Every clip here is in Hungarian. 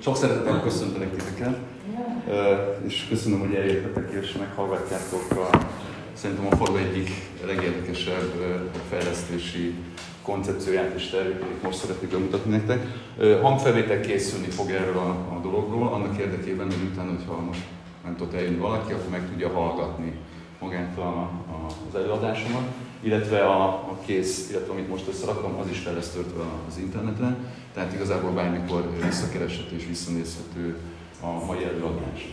Sok szeretettel köszöntelek titeket, és köszönöm, hogy eljöttetek és meghallgatjátok szerintem a falu egyik legérdekesebb fejlesztési koncepcióját és tervét, amit most szeretnék bemutatni nektek. Hangfelvétel készülni fog erről a dologról, annak érdekében, hogy utána, hogyha most nem tudott eljönni valaki, akkor meg tudja hallgatni magát az előadásomat, illetve a kész, illetve amit most összerakom, az is fel lesz töltve az internetre, tehát igazából bármikor visszakereshető és visszanézhető a mai előadás.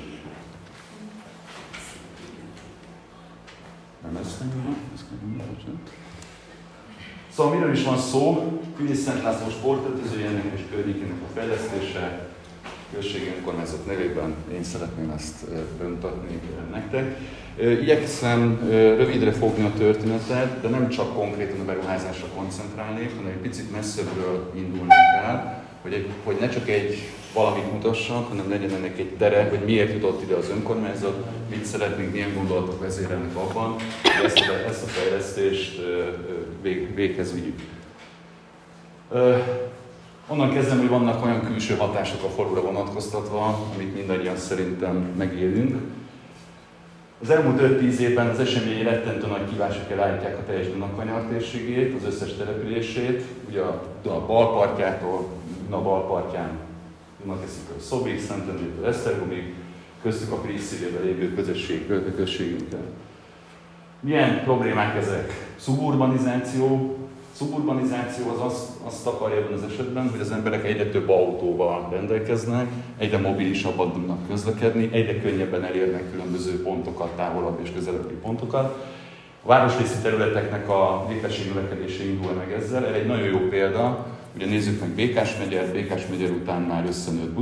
Nem ez kell. Szóval miről is van szó? Pilis Szent László sportöltözőjének és környékének a fejlesztése, községi önkormányzat nevében én szeretném ezt bemutatni nektek. Igyekszem rövidre fogni a történetet, de nem csak konkrétan a beruházásra koncentrálnék, hanem egy picit messzebbről indulnék el, hogy ne csak egy valamit mutassak, hanem legyen ennek egy tere, hogy miért jutott ide az önkormányzat, mit szeretnénk, milyen gondolatok vezérelnek abban, hogy ezt a fejlesztést véghez vigyük. Onnan kezdem, hogy vannak olyan külső hatások a falura vonatkoztatva, amit mindannyian szerintem megélünk. Az elmúlt 5-10 évben az eseményei rettentő nagy kívások elárítják a teljes Dunakanyar térségét, az összes települését, ugye a bal partjától, a bal partján Dunakeszikről Szobig, Szentendrétől Esztergomig, köztük a Pilis szívében lévő községünkkel. Milyen problémák ezek? Szuburbanizáció. Szuburbanizáció az azt akarja ebben az esetben, hogy az emberek egyre több autóval rendelkeznek, egyre mobilisabban tudnak közlekedni, egyre könnyebben elérnek különböző pontokat, távolabb és közelebbi pontokat. A városrészi területeknek a népesség növekedése indul meg ezzel. Erre egy nagyon jó példa, ugye nézzük meg Békás megyer után már összenőtt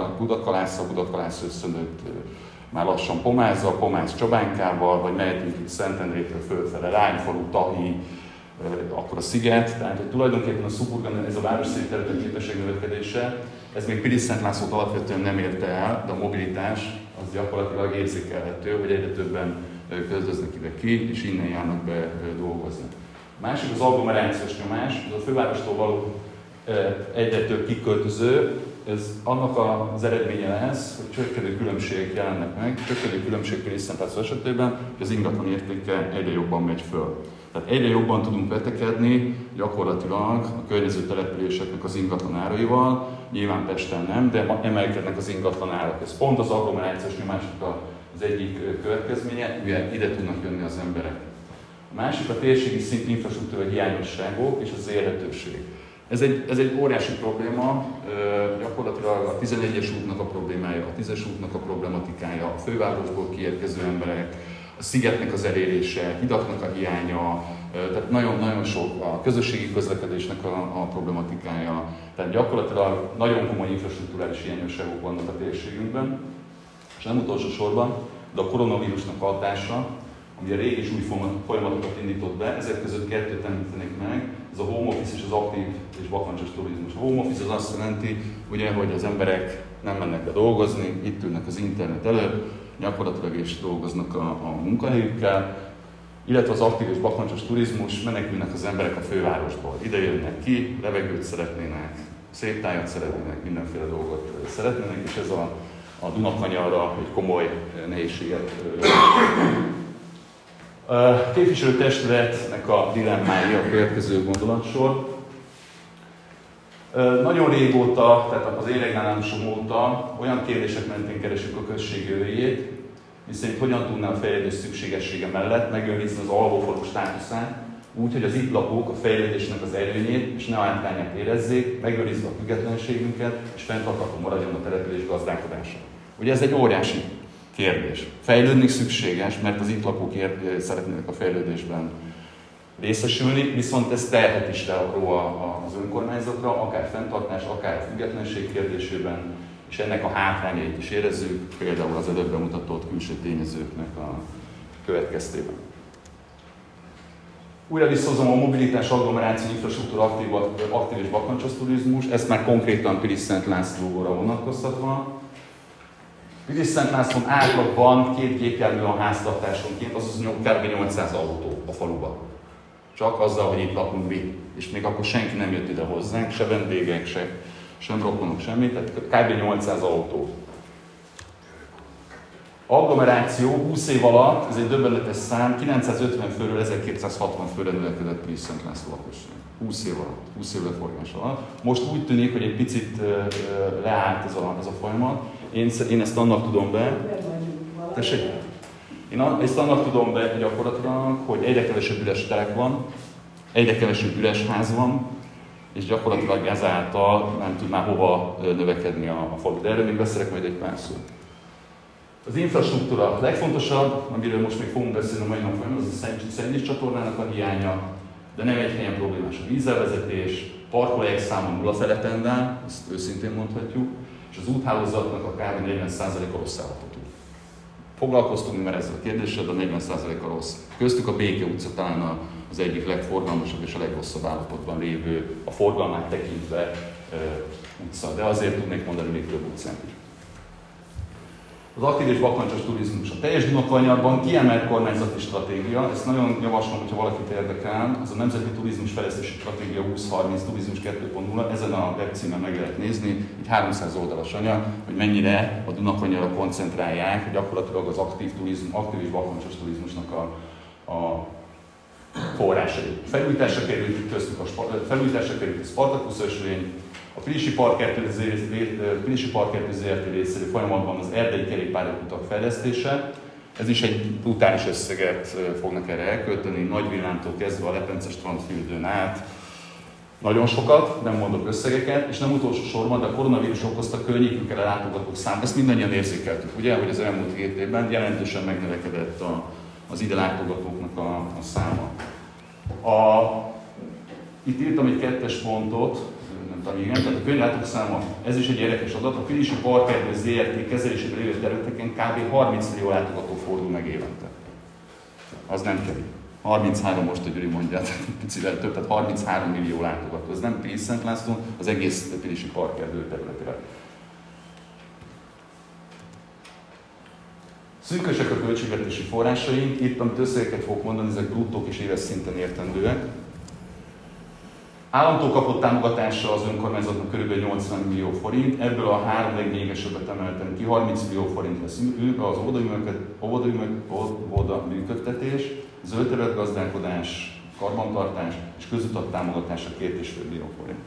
Budakalász összenőtt már lassan Pomáz Csobánkával, vagy mehetünk itt Szentendrétől fölfele, Rányfalu, Tahi, akkor a Sziget, tehát hogy tulajdonképpen a szuburban, ez a városszéli terület népesség növekedése, ez még Pilis Szent Lászlót alapvetően nem érte el, de a mobilitás az gyakorlatilag érzékelhető, hogy egyre többen költöznek ide ki, és innen járnak be dolgozni. A másik az agglomerációs nyomás, az a fővárostól való egyre több kiköltöző, ez annak az eredménye lesz, hogy csökkenő különbségek jelennek meg, csökkenő különbség Pilis Szent László esetében, hogy az ingatlan értéke egyre jobban megy föl. Tehát egyre jobban tudunk vetekedni gyakorlatilag a környező településeknek az ingatlan áraival, nyilván Pesten nem, de emelkednek az ingatlan árak. Ez pont az agglomerációs nyomásnak az egyik következménye, mivel ide tudnak jönni az emberek. A másik a térségi szintű infrastruktúra hiányosságok és az élhetőség. Ez egy óriási probléma, gyakorlatilag a 11-es útnak a problémája, a 10-es útnak a problematikája, a fővárosból kiérkező emberek, a szigetnek az elérése, hidaknak a hiánya, tehát nagyon-nagyon sok a közösségi közlekedésnek a problematikája. Tehát gyakorlatilag nagyon komoly infrastruktúrális hiányosságok vannak a térségünkben. És nem utolsó sorban, de a koronavírusnak hatása, ami a régi és új folyamatokat indított be, ezek között kettőt említenék meg, ez a home office és az aktív és vakancsos turizmus. A home office az azt jelenti, ugye, hogy az emberek nem mennek be dolgozni, itt ülnek az internet előtt, gyakorlatilag is dolgoznak a munkahelyükkel, illetve az aktív és vakancsos turizmus, menekülnek az emberek a fővárosból. Ide jönnek ki, levegőt szeretnének, szép tájat szeretnének, mindenféle dolgot szeretnének, és ez a Dunakanyarra egy komoly nehézséget. A képviselőtestületnek a dilemmája a következő gondolatsor. Nagyon régóta, tehát az éreignálásom óta olyan kérdések mentén keresünk a község jövőjét, miszerint hogyan tudná a fejlődés szükségessége mellett megőrizni az alvófalu státuszát, úgy, hogy az itt lakók a fejlődésnek az előnyét és ne hátrányát érezzék, megőrizve a függetlenségünket és fenntartható maradjon a település gazdálkodása. Ugye ez egy óriási kérdés. Fejlődni szükséges, mert az itt lakók szeretnének a fejlődésben részesülni, viszont ez terhet is ró az önkormányzatra, akár fenntartás, akár a függetlenség kérdésében, és ennek a hátrányait is érezzük, például az előbb bemutatott külső tényezőknek a következtében. Újra visszahozom a mobilitás, agglomeráció, infrastruktúra, aktív és vakancsos turizmus, ezt már konkrétan Pilis Szent Lászlóra vonatkoztatva. Pilis Szent Lászlón átlagban 2 gépjármű a háztartásonként, azaz kb. 800 autó a faluban. Csak azzal, hogy itt lakunk mi. És még akkor senki nem jött ide hozzánk, se vendégek, sem rokonok, semmi, tehát kb. 800 autó. Agglomeráció 20 év alatt, ez egy döbbenetes szám, 950 főről 1260 főre növekedett Pilis-Szent László lakosság. 20 év alatt, 20 év leforgás alatt. Most úgy tűnik, hogy egy picit leállt ez a folyamat. Én ezt annak tudom be. Tessék? Én ezt annak tudom be gyakorlatilag, hogy egyre kevesebb üres telek van, egyre kevesebb üres ház van, és gyakorlatilag ezáltal nem tud már hova növekedni a falu. De erről még beszélek majd egy pár szót. Az infrastruktúra a legfontosabb, amiről most még fogunk beszélni a mai nap folyamán, az a szennyvíz csatornának a hiánya, de nem egy helyen problémás a vízelvezetés, parkolóhelyek száma nulla felett áll, ezt őszintén mondhatjuk, és az úthálózatnak a kb. 40%-a rossz állapotú. Foglalkoztunk már ezzel a kérdéssel, de 40%-a rossz. Köztük a Béke utca talán az egyik legforgalmasabb és a legrosszabb állapotban lévő, a forgalmát tekintve utca, de azért tudnék mondani még több utcát is. Az aktív és bakancsos turizmus. A teljes Dunakanyarban kiemelt kormányzati stratégia, ezt nagyon javaslom, hogyha valakit érdekel, az a Nemzeti Turizmus Fejlesztési Stratégia 2030 Turizmus 2.0, ezen a webcímen meg lehet nézni, így 300 oldalas anyag, hogy mennyire a Dunakanyarra koncentrálják gyakorlatilag az aktív és bakancsos turizmusnak a forrásai. Felújításra került köztük a Spartacus ösvény, a Pilisi Parkkertő ZRT részéről folyamatban az erdei kerékpárutak fejlesztése. Ez is egy brutális összeget fognak erre elkölteni, Nagyvillámtól kezdve a Lepence strandfürdőn át. Nagyon sokat, nem mondok összegeket, és nem utolsó sorban, de a koronavírus okozta környékünkre látogatók szám. Ezt mindannyian érzékeltük, ugye, hogy az elmúlt 7 évben jelentősen megnövekedett az ide látogatóknak a száma. Itt írtam egy 2-es pontot, tehát a könyvlátók száma, ez is egy érdekes adat, a Pilisi Parkkertő ZRT kezelésében lévő területeken kb. 30 millió látogató fordul meg évente. Az nem kevés. 33 most a Gyuri mondja, picivel több, tehát 33 millió látogató. Ez nem Pilis-Szent László, az egész Pilisi Parkkertő területre. Szűkösek a költségvetési forrásaink, itt amit összegeket fogok mondani, ezek bruttók és éves szinten értendőek. Államtól kapott támogatása az önkormányzatnak kb. 80 millió forint, ebből a 3 leglényegesebbet emeltem ki, 30 millió forint lesz az óvoda működtetés, zöldterületgazdálkodás, karbantartás és közutat támogatása 2,5 millió forint.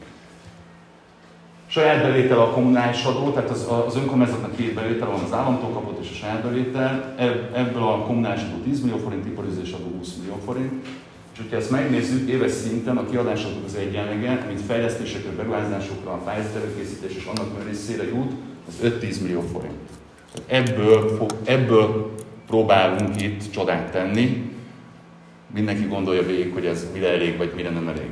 Saját bevétel a kommunális adó, tehát az önkormányzatnak 2 bevétel van, az államtól kapott és a saját bevétel, ebből a kommunális adó 10 millió forint, iparüzés adó 20 millió forint. És hogyha ezt megnézzük, éves szinten a kiadásoknak az egyenlege, mint fejlesztésekre, beruházásokra, a pályázat előkészítés és annak részére jut, az 5-10 millió forint. Ebből próbálunk itt csodát tenni. Mindenki gondolja végig, hogy ez mire elég, vagy mire nem elég.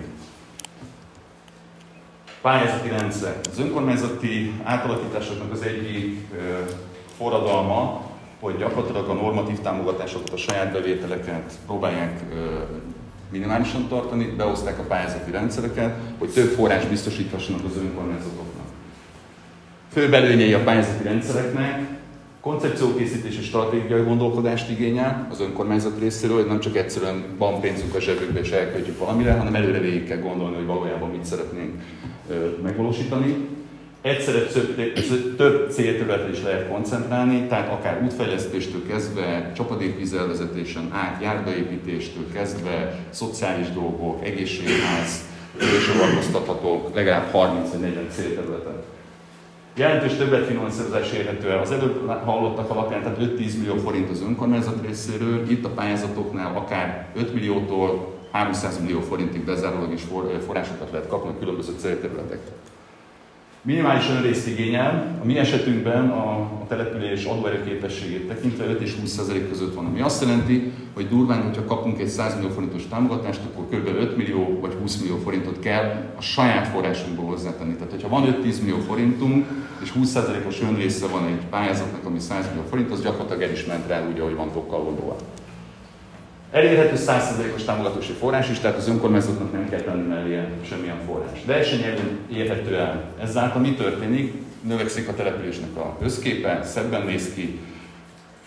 Pályázati rendszer. Az önkormányzati átalakításoknak az egyik forradalma, hogy gyakorlatilag a normatív támogatásokat, a saját bevételeket próbálják minimálisan tartani, behozták a pályázati rendszereket, hogy több forrás biztosíthassanak az önkormányzatoknak. Főbb előnyei a pályázati rendszereknek, koncepciókészítés és stratégiai gondolkodást igényel az önkormányzat részéről, hogy nem csak egyszerűen van pénzünk a zsebükbe és elköltjük valamire, hanem előre végig kell gondolni, hogy valójában mit szeretnénk megvalósítani. Egyszerre több célterületre is lehet koncentrálni, tehát akár útfejlesztéstől kezdve, csapadékvízelvezetésen át, járdaépítéstől kezdve, szociális dolgok, egészségház, foglalkoztathatók, legalább 30-40 célterületet. Jelentős többletfinanszírozás érhető el az előbb hallottak alapján, tehát 5-10 millió forint az önkormányzat részéről, itt a pályázatoknál akár 5 milliótól 300 millió forintig bezárólag is forrásokat lehet kapni a különböző célterületekre. Minimális önrészt igényel, a mi esetünkben a település adóerőképességét tekintve 5 és 20% között van, ami azt jelenti, hogy durván, hogyha kapunk egy 100 millió forintos támogatást, akkor kb. 5 millió vagy 20 millió forintot kell a saját forrásunkból hozzátenni. Tehát, hogyha van 5-10 millió forintunk, és 20%-os önrésze van egy pályázatnak, ami 100 millió forint, az gyakorlatilag el is ment rá úgy, ahogy van tokkal oldóan. Elérhető 100%-os támogatási forrás is, tehát az önkormányzatnak nem kell tenni mellé semmilyen forrás. Versenyelőn érhető el. Ezáltal mi történik? Növekszik a településnek az összképe, szebben néz ki,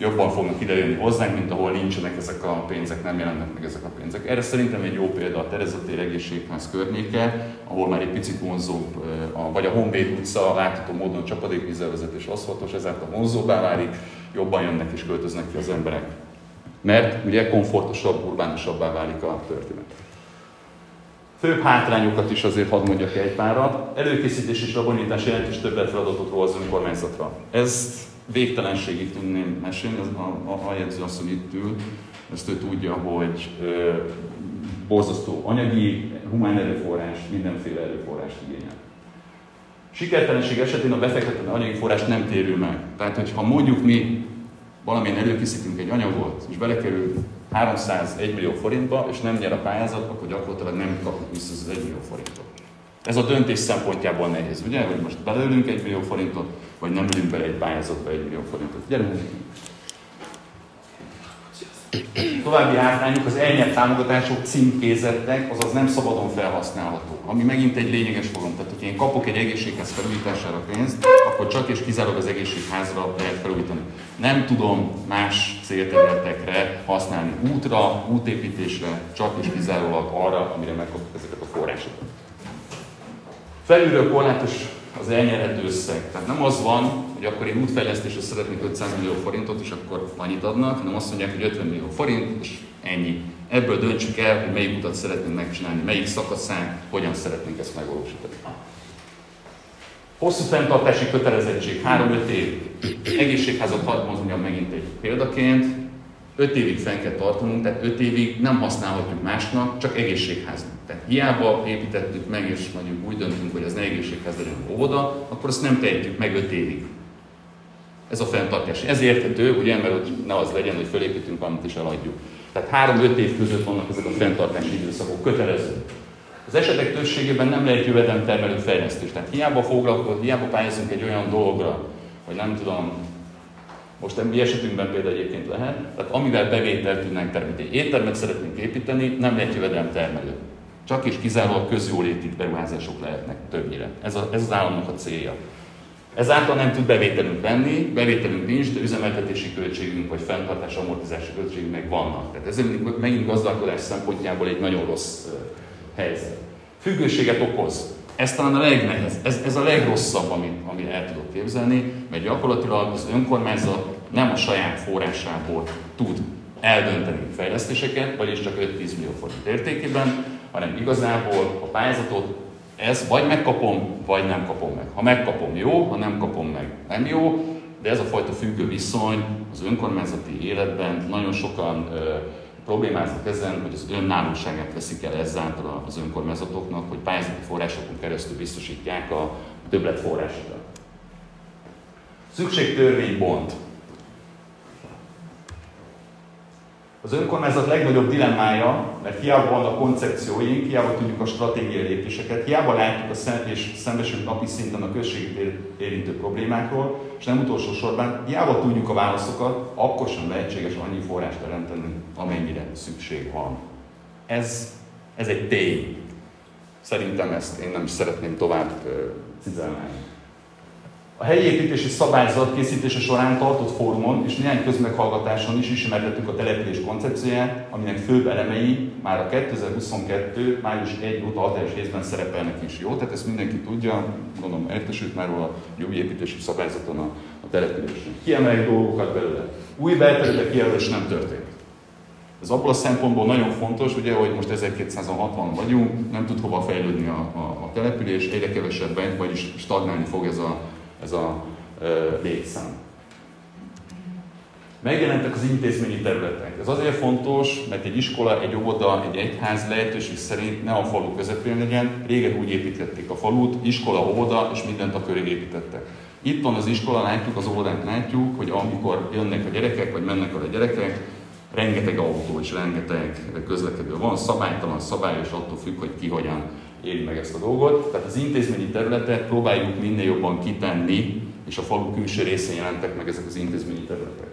jobban fognak idejönni hozzánk, mint ahol nincsenek ezek a pénzek, nem jelennek meg ezek a pénzek. Erre szerintem egy jó példa a Tereza tér egészségház környéke, ahol már egy picit vonzóbb, vagy a Honvéd utca látható módon csapadékvízzelvezetés aszfaltos, ezáltal vonzóbbá válik, jobban jönnek és költöznek ki az emberek. Mert ugye komfortosabb, urbánusabbá válik a történet. Főbb hátrányokat is azért hadd mondjak egy párat. Előkészítés és rabonyítás jelentős többletfeladatot ró az önkormányzatra. Ezt végtelenségig tudném mesélni, a jegyző asszony itt ül, ezt ő tudja, hogy borzasztó anyagi, humán erőforrás, mindenféle erőforrást igényel. Sikertelenség esetén a befektetett anyagi forrás nem térül meg. Tehát, hogyha mondjuk mi valamilyen előkészítünk egy anyagot, és belekerül 301 millió forintba, és nem nyer a pályázat, akkor gyakorlatilag nem kapjuk vissza az 1 millió forintot. Ez a döntés szempontjából nehéz, ugye? Hogy most beleülünk 1 millió forintot, vagy nem ülünk bele egy pályázatba 1 millió forintot. Gyerünk! További hátrányok, az elnyert támogatások címkézettek, azaz nem szabadon felhasználható. Ami megint egy lényeges fogalom. Tehát, hogyha én kapok egy egészségház felújítására pénzt, akkor csak és kizárólag az egészségházra lehet felújítani. Nem tudom más célterületekre használni, útra, útépítésre, csak és kizárólag arra, amire megkapjuk ezeket a forrásokat. Felülről korlátos az elnyerhető összeg. Tehát nem az van, hogy akkor én útfejlesztésre szeretnék 500 millió forintot, és akkor annyit adnak, hanem azt mondják, hogy 50 millió forint, és ennyi. Ebből döntsük el, hogy melyik utat szeretnénk megcsinálni, melyik szakaszán, hogyan szeretnénk ezt megvalósítani. Hosszú fenntartási kötelezettség, 3-5 év. Egészségházat hadd mondjam megint egy példaként. 5 évig fenn kell tartanunk, tehát 5 évig nem használhatjuk másnak, csak egészségháznak. Tehát hiába építettük meg, és mondjuk úgy döntünk, hogy ez ne egészségház legyen óvoda, akkor azt nem tehetjük meg 5 évig. Ez a fenntartás. Ez érthető, ugye, mert hogy ne az legyen, hogy felépítünk valamit és eladjuk. Tehát 3-5 év között vannak ezek a fenntartási időszakok, kötelező. Az esetek többségében nem lehet jövedelemtermelő fejlesztés. Tehát hiába pályázunk egy olyan dologra, hogy nem tudom, most a mi esetünkben például egyébként lehet, tehát amivel bevételt tudnánk termelni. Egy éttermet szeretnénk építeni, nem lehet jövedelemtermelő. Csak és kizárólag közjóléti beruházások lehetnek többnyire. Ez az államnak a célja. Ezáltal nem tud bevételünk lenni, bevételünk nincs, de üzemeltetési költségünk vagy fenntartási amortizási költségünk meg vannak. Tehát ez megint gazdálkodás szempontjából egy nagyon rossz helyzet. Függőséget okoz. Ez talán a legnehezebb, ez a legrosszabb, amit el tudok képzelni, mert gyakorlatilag az önkormányzat nem a saját forrásából tud eldönteni fejlesztéseket, vagyis csak 5-10 millió forint értékében, hanem igazából a pályázatot ez vagy megkapom, vagy nem kapom meg. Ha megkapom, jó, ha nem kapom meg, nem jó, de ez a fajta függő viszony az önkormányzati életben nagyon sokan problémáznak ezen, hogy az önállóságát veszik el ezáltal az önkormányzatoknak, hogy pályázati forrásokon keresztül biztosítják a többletforrásokat. Szükségtörvénybont. Az önkormányzat legnagyobb dilemmája, mert hiába vannak koncepcióink, hiába tudjuk a stratégiai lépéseket, hiába látjuk és szembesülünk napi szinten a községet érintő problémákról, és nem utolsó sorban, hiába tudjuk a válaszokat, akkor sem lehetséges annyi forrást teremteni, amennyire szükség van. Ez egy tény. Szerintem ezt én nem is szeretném tovább cizelálni. A helyi építési szabályzat készítése során tartott fórumon és néhány közmeghallgatáson is ismertettük a település koncepcióját, aminek főbb elemei már a 2022. május 1 óta hatályos részben szerepelnek is. Jó? Tehát ezt mindenki tudja, gondolom értesült már róla a új építési szabályzaton a településnek. Kiemeljük dolgokat belőle. Új belterületek kijelölés nem történt. Ez abból a szempontból nagyon fontos, ugye, hogy most 1260 vagyunk, nem tud hova fejlődni a település, egyre kevesebben, vagyis stagnálni fog ez a létszám. Megjelentek az intézményi területek. Ez azért fontos, mert egy iskola, egy óvoda, egy egyház lehetőség szerint ne a falu közepén legyen. Régen úgy építették a falut, iskola, óvoda, és mindent a köré építettek. Itt van az iskola, látjuk, az óvodát látjuk, hogy amikor jönnek a gyerekek, vagy mennek a gyerekek, rengeteg autó és rengeteg közlekedő van, szabálytalan, szabályos, attól függ, hogy ki hogyan éli meg ezt a dolgot. Tehát az intézményi területet próbáljuk minél jobban kitenni, és a falu külső részén jelentek meg ezek az intézményi területek.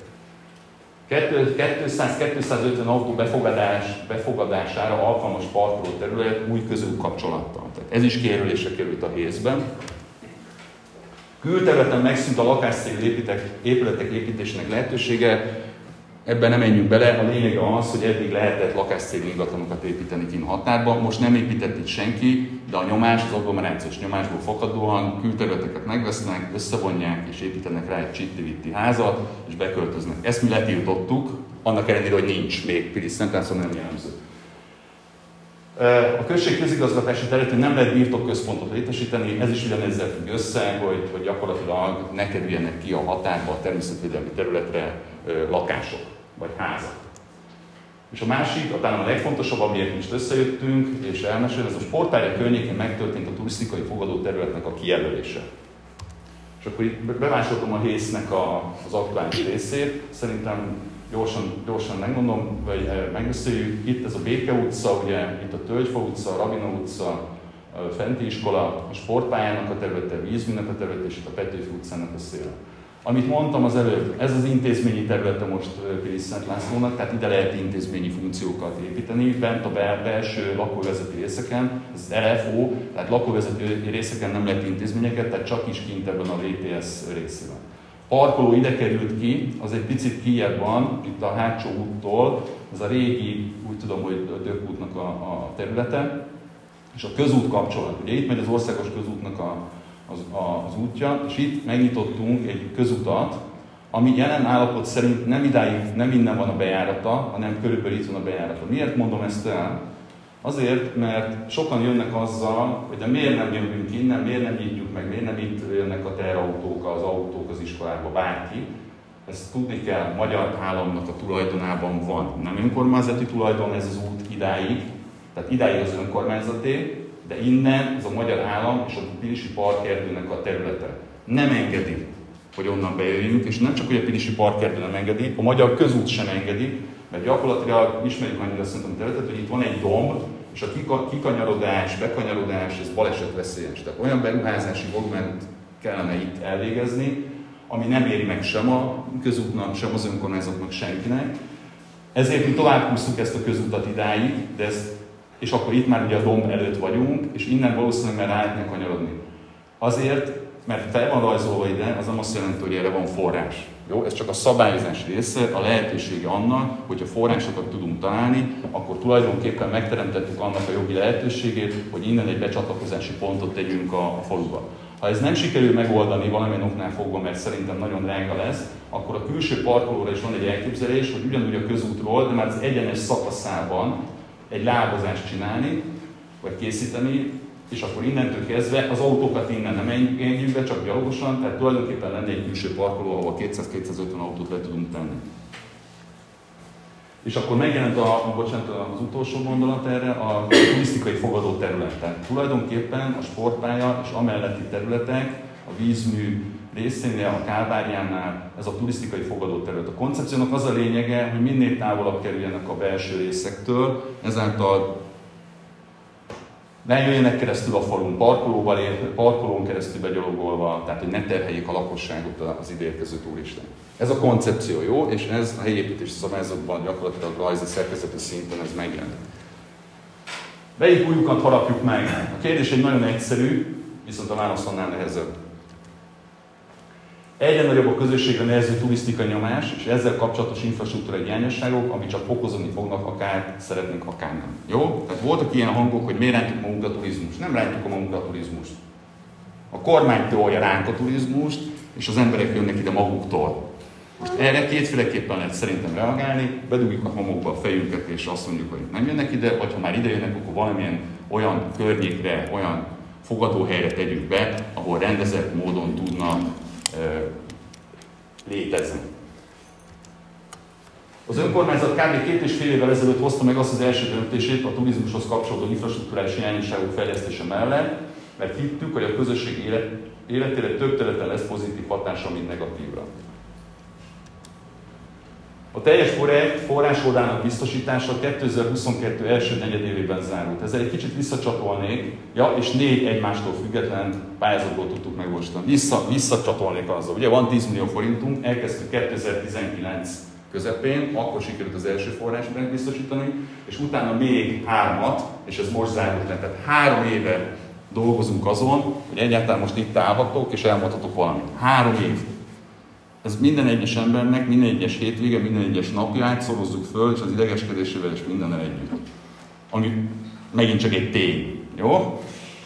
200-250 autó befogadására alkalmas parkoló terület új közútkapcsolattal. Tehát ez is kijelölésre került a hézben. Külterületen megszűnt a lakáscégű épületek építésének lehetősége, ebben nem menjünk bele, a lényege az, hogy eddig lehetett lakáscégű ingatlanokat építeni kint határban, most nem épített itt senki, de a nyomás, az agglomerációs nyomásból fakadóan külterületeket megvesznek, összevonják és építenek rá egy csitti-vitti házat, és beköltöznek. Ezt mi letiltottuk, annak ellenére, hogy nincs még Pilis-Szentlászlón, nem jellemző. A község közigazgatási területén nem lehet birtokközpontot létesíteni, ez is ugyanezzel függ össze, hogy gyakorlatilag ne kerüljenek ki a határba, a természetvédelmi területre lakások vagy házak. És a másik, talán a legfontosabb, amiért most összejöttünk és elmesélni, ez a sportpálya környékén megtörtént a turisztikai fogadó területnek a kijelölése. És akkor itt bemásoltam a hésznek az aktuális részét, szerintem gyorsan megmondom, vagy megbeszéljük. Itt ez a Béke utca, ugye itt a Tölgyfa utca, a Rabina utca, a Fenti iskola, a sportpályának a területe, a vízműnek a területe, és itt a Petőfi utcának a széle. Amit mondtam az előbb, ez az intézményi területe most Pilis-Szentlászlónak, tehát ide lehet intézményi funkciókat építeni, bent a belső lakóvezető részeken, ez LFO, tehát lakóvezető részeken nem lehet intézményeket, tehát csak is kint ebben a VTS részében. Parkoló ide került ki, az egy picit kijebb van, itt a hátsó úttól, ez a régi, úgy tudom, hogy a Dök útnak a területe, és a közút kapcsolat. Ugye itt megy az országos közútnak az útja, és itt megnyitottunk egy közutat, ami jelen állapot szerint nem innen van a bejárata, hanem körülbelül itt van a bejárata. Miért mondom ezt el? Azért, mert sokan jönnek azzal, hogy de miért nem jövünk innen, miért nem nyitjuk meg, miért nem itt jönnek a teherautók, az autók az iskolába, bárki. Ezt tudni kell, magyar államnak a tulajdonában van. Nem önkormányzati tulajdon ez az út idáig, tehát idáig az önkormányzaté, de innen ez a magyar állam és a Pilisi Parkerdőnek a területe. Nem engedi, hogy onnan bejöjjünk, és nem csak, hogy a Pilisi Parkerdő nem engedi, a magyar közút sem engedi, mert gyakorlatilag ismerjük annyira szerintem a területet, hogy itt van egy domb, és a kikanyarodás, bekanyarodás, ez balesetveszélyes. Tehát olyan beruházási volument kellene itt elvégezni, ami nem éri meg sem a közútnak, sem az önkormányzatnak, senkinek. Ezért mi tovább húztuk ezt a közútat idáig, és akkor itt már ugye a domb előtt vagyunk, és innen valószínűleg már rá lehetne kanyarodni. Azért, mert fel van rajzolva ide, az nem azt jelenti, hogy erre van forrás. Jó? Ez csak a szabályozás része, a lehetősége annak, hogyha forrásokat tudunk találni, akkor tulajdonképpen megteremtettük annak a jogi lehetőségét, hogy innen egy becsatlakozási pontot tegyünk a faluba. Ha ez nem sikerül megoldani valamilyen oknál fogva, mert szerintem nagyon drága lesz, akkor a külső parkolóra is van egy elképzelés, hogy ugyanúgy a közútról, de már az egyenes szakaszában egy lábazást csinálni, vagy készíteni, és akkor innentől kezdve az autókat innen nem engedjük be, csak gyalogosan, tehát tulajdonképpen lenne egy külső parkoló, ahol 200-250 autót le tudunk tenni. És akkor megjelent az utolsó gondolat erre, a turisztikai fogadó terület. Tehát tulajdonképpen a sportpálya és amelletti területek, a vízmű részénél, a Kálváriánál, ez a turisztikai fogadó terület. A koncepciónak az a lényege, hogy minél távolabb kerüljenek a belső részektől, ezáltal ne jöjjenek keresztül a falun parkolón keresztül begyalogolva, tehát hogy ne terheljék a lakosságot az ideérkező turisták. Ez a koncepció jó, és ez a helyi építési szabályzatban gyakorlatilag rajzi szerkezeti szinten ez megjelenik. Melyik újukat harapjuk meg? A kérdés egy nagyon egyszerű, viszont a válasz annál nehezebb. Egyre nagyobb a közösségre nehező turisztikai nyomás, és ezzel kapcsolatos infrastruktúrai hiányosságok, amit csak fokozni fognak, akár szeretnénk, akár nem. Jó? Tehát voltak ilyen hangok, hogy miért rántjuk magunkat a turizmust. Nem rántjuk magunkat a turizmust. A kormány tolja ránk a turizmust, és az emberek jönnek ide maguktól. Most erre kétféleképpen lehet szerintem reagálni, bedugjuk a homokba a fejünket, és azt mondjuk, hogy nem jönnek ide, vagy ha már ide jönnek, akkor valamilyen olyan környékre, olyan fogadóhelyre tegyük be, ahol rendezett módon tudnak létezni. Az önkormányzat kb. 2,5 évvel ezelőtt hozta meg azt az első döntését a turizmushoz kapcsolódó infrastruktúrális hiányosságok fejlesztése mellett, mert hittük, hogy a közösség életére több területen lesz pozitív hatása, mint negatívra. A teljes forrásoldának biztosítása 2022 első negyedévében zárult. Ezzel egy kicsit visszacsatolnék, és 4 egymástól független pályázatból tudtuk megvalósítani. Visszacsatolnék azzal. Ugye van 10 millió forintunk, elkezdtük 2019 közepén, akkor sikerült az első forrást biztosítani, és utána még 3-at, és ez most zárult le. Tehát 3 éve dolgozunk azon, hogy egyáltalán most itt állhatok és elmondhatok valamit. 3 év. Ez minden egyes embernek, minden egyes hétvége, minden egyes napját szorozzuk föl, és az idegeskedésével és mindennel együtt. Ami megint csak egy tény. Jó?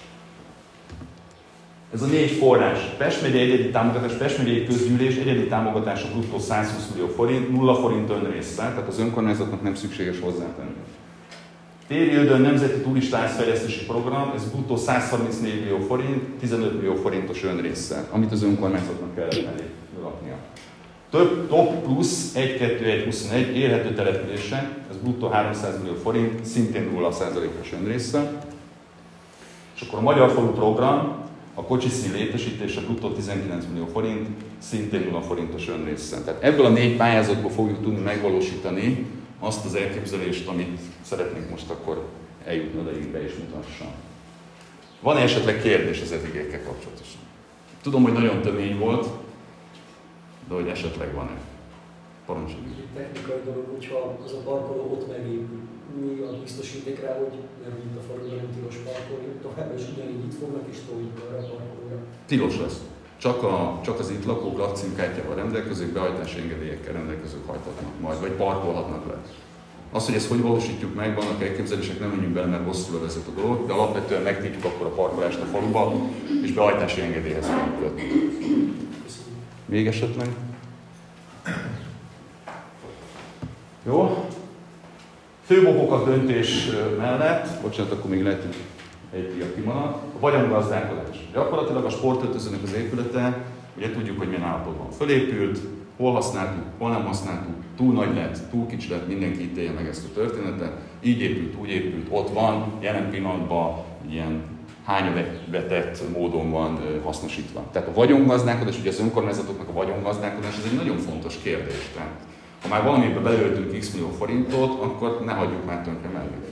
Ez a 4 forrás. Pest megye egyedi támogatás, Pest megyei közgyűlés egyedi támogatása bruttó 120 millió forint, 0 forint önrészsel, tehát az önkormányzatnak nem szükséges hozzátenni. Téri Ödön Nemzeti Turistázfejlesztési Program, ez bruttó 134 millió forint, 15 millió forintos önrészsel, amit az önkormányzatnak kellett elé laknia. Top plusz 1-2-1-21 élhető települése, ez bruttó 300 millió forint, szintén 0%-os önrészsel. És akkor a Magyar Falu Program, a kocsiszín létesítése bruttó 19 millió forint, szintén 0 forintos önrészsel. Tehát ebből a 4 pályázatból fogjuk tudni megvalósítani azt az elképzelést, amit szeretnénk most akkor eljutni odaig be és mutassam. Van-e esetleg kérdés az eddigiekkel kapcsolatosan? Tudom, hogy nagyon tömény volt, de hogy esetleg van-e? Parancsoljuk. Technikai dolog, hogyha az a parkoló ott megépül, mi a biztosíték rá, hogy nem mint a faluban nem tilos parkolni, továbbra is ugyanígy itt fognak és toljuk arra a parkolóra. Tilos lesz. Csak az itt lakók lakcímkártyával rendelkezők, behajtási engedélyekkel rendelkezők hajthatnak majd, vagy parkolhatnak le. Az, hogy ezt hogy valósítjuk meg, vannak elképzelések, nem menjünk bele, mert hosszúra vezet a dolog, de alapvetően megtiltjuk akkor a parkolást a faluba, és behajtási engedélyhez fogunk kötni. Még esetleg? Jó? Főbb okok a döntés mellett, bocsánat, akkor még lehet, hogy egy díjat kimaradt, a vagyongazdálkodás. Gyakorlatilag a sportöltözőnek az épülete, ugye tudjuk, hogy milyen állapotban fölépült, hol használtuk, hol nem használtuk, túl nagy lett, túl kicsi lett, mindenki ítélje meg ezt a történetet, így épült, úgy épült, ott van, jelen pillanatban ilyen hányvetett módon van hasznosítva. Tehát a vagyongazdálkodás, ugye az önkormányzatoknak a vagyongazdálkodás, ez egy nagyon fontos kérdés. Tehát, ha már valamibe belőltünk x millió forintot, akkor ne hagyjuk már tönkre mellé.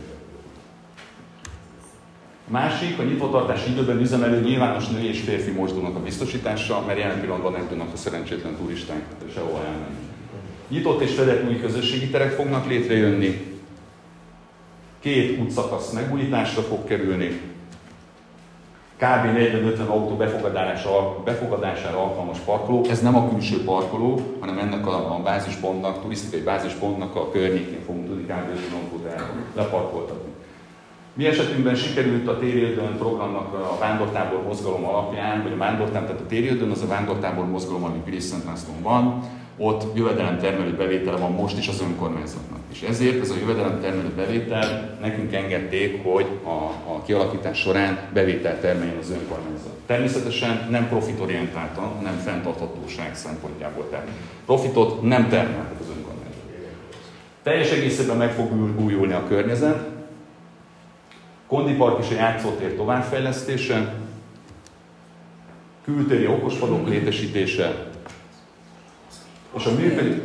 A másik, a nyitvatartási időben üzemelő nyilvános női és férfi mosdónak a biztosítása, mert jelen pillanatban nem tudnak a szerencsétlen turisták sehol elmenni. Nyitott és fedett új közösségi terek fognak létrejönni, 2 útszakasz megújításra fog kerülni, kb. 40-50 autó befogadására alkalmas parkoló. Ez nem a külső parkoló, hanem ennek a bázispontnak, turisztikai bázispontnak a környékén fogunk tudni kb. 50 autót leparkoltatni. Mi esetünkben sikerült a Téri Ödön programnak a vándortábor mozgalom alapján, vagy a vándortábor, tehát a Téri Ödön az a vándortábor mozgalom, ami Pilis-Szentlászlón van, ott jövedelemtermelő bevétele van most is az önkormányzatnak. És ezért ez a jövedelemtermelő bevétel nekünk engedték, hogy a kialakítás során bevételt termeljen az önkormányzat. Természetesen nem profitorientáltan, hanem fenntarthatóság szempontjából. Tehát profitot nem termelhet az önkormányzat. Teljes egészében meg fog újulni a környezet, kondipark és a játszótér továbbfejlesztése, kültéri okospadok létesítése, és a működő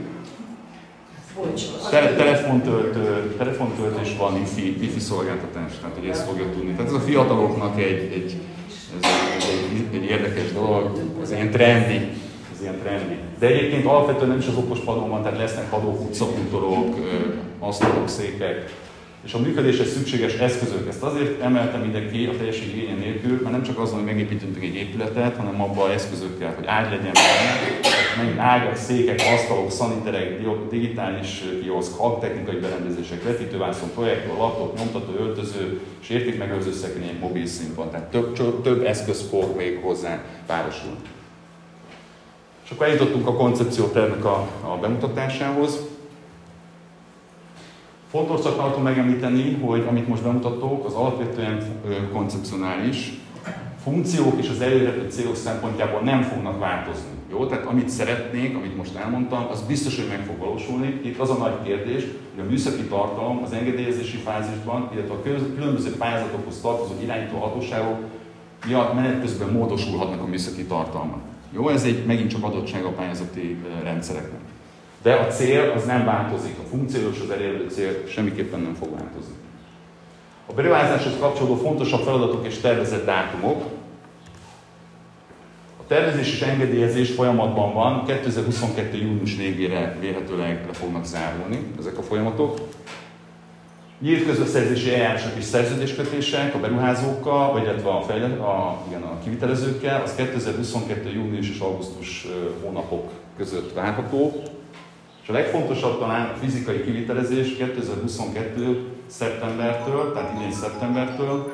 telefontöltés van, wifi szolgáltatás, tehát hogy ezt fogja tudni. Tehát ez a fiataloknak egy érdekes dolog, ez ilyen trendi. De egyébként alapvetően nem is az okospadon van, tehát lesznek padok, utcabútorok, asztalok, székek, és a működéshez szükséges eszközök. Ezt azért emeltem ide ki a teljesség igénye nélkül, mert nem csak azon, hogy megépítünk egy épületet, hanem abban eszközökkel, hogy ágy legyen benne, ágyak, székek, asztalok, szaniterek, digitális kioszk, hangtechnikai berendezések, vetítővászon, projektor, laptop, nyomtató, öltöző és értékmegőrző szekrények, mobil szint van. Tehát több eszköz fog még hozzá párosulni. És akkor eljutottunk a koncepciótervnek a bemutatásához. Fontosnak tartom megemlíteni, hogy amit most bemutattok, az alapvetően koncepcionális funkciók és az elérhető célok szempontjából nem fognak változni. Jó? Tehát amit szeretnénk, amit most elmondtam, az biztos, hogy meg fog valósulni. Itt az a nagy kérdés, hogy a műszaki tartalom az engedélyezési fázisban, illetve a különböző pályázatokhoz tartozó irányító hatóságok miatt menet közben módosulhatnak a műszaki tartalmak. Jó? Ez megint csak adottság a pályázati rendszereknek. De a cél az nem változik, a funkció és az elérhető cél semmiképpen nem fog változni. A beruházáshoz kapcsolódó fontosabb feladatok és tervezett dátumok. A tervezés és engedélyezés folyamatban van, 2022. június végére vélhetőleg le fognak zárulni ezek a folyamatok. Nyílt közbeszerzési eljárások és szerződéskötések a beruházókkal, vagy illetve a kivitelezőkkel, az 2022. június és augusztus hónapok között várható. És a legfontosabb talán a fizikai kivitelezés 2022. szeptembertől, tehát idén szeptembertől.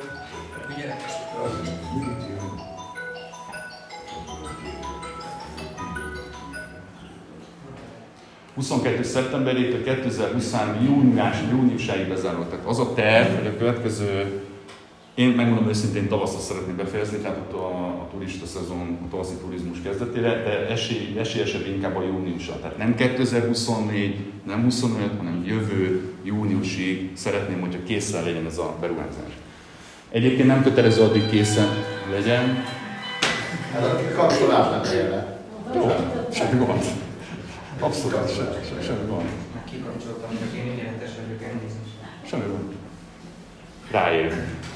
22. szeptemberétől 2023. júniusáig bezárult. Tehát az a terv, hogy a következő, én megmondom őszintén, tavaszra szeretném befejezni, tehát ott a turista szezon, a tavaszi turizmus kezdetére, de esélyesebb inkább a júniusra. Tehát nem 2024, nem 25, hanem jövő júniusig szeretném, hogyha készen legyen ez a beruházás. Egyébként nem kötelező addig készen legyen. Ez a kapcsolás nem érne. Jó, semmi gond. Abszolút semmi gond. Már kikapcsoltam, hogy én ügyeletes vagyok, elnézést. Semmi gond. Ráér.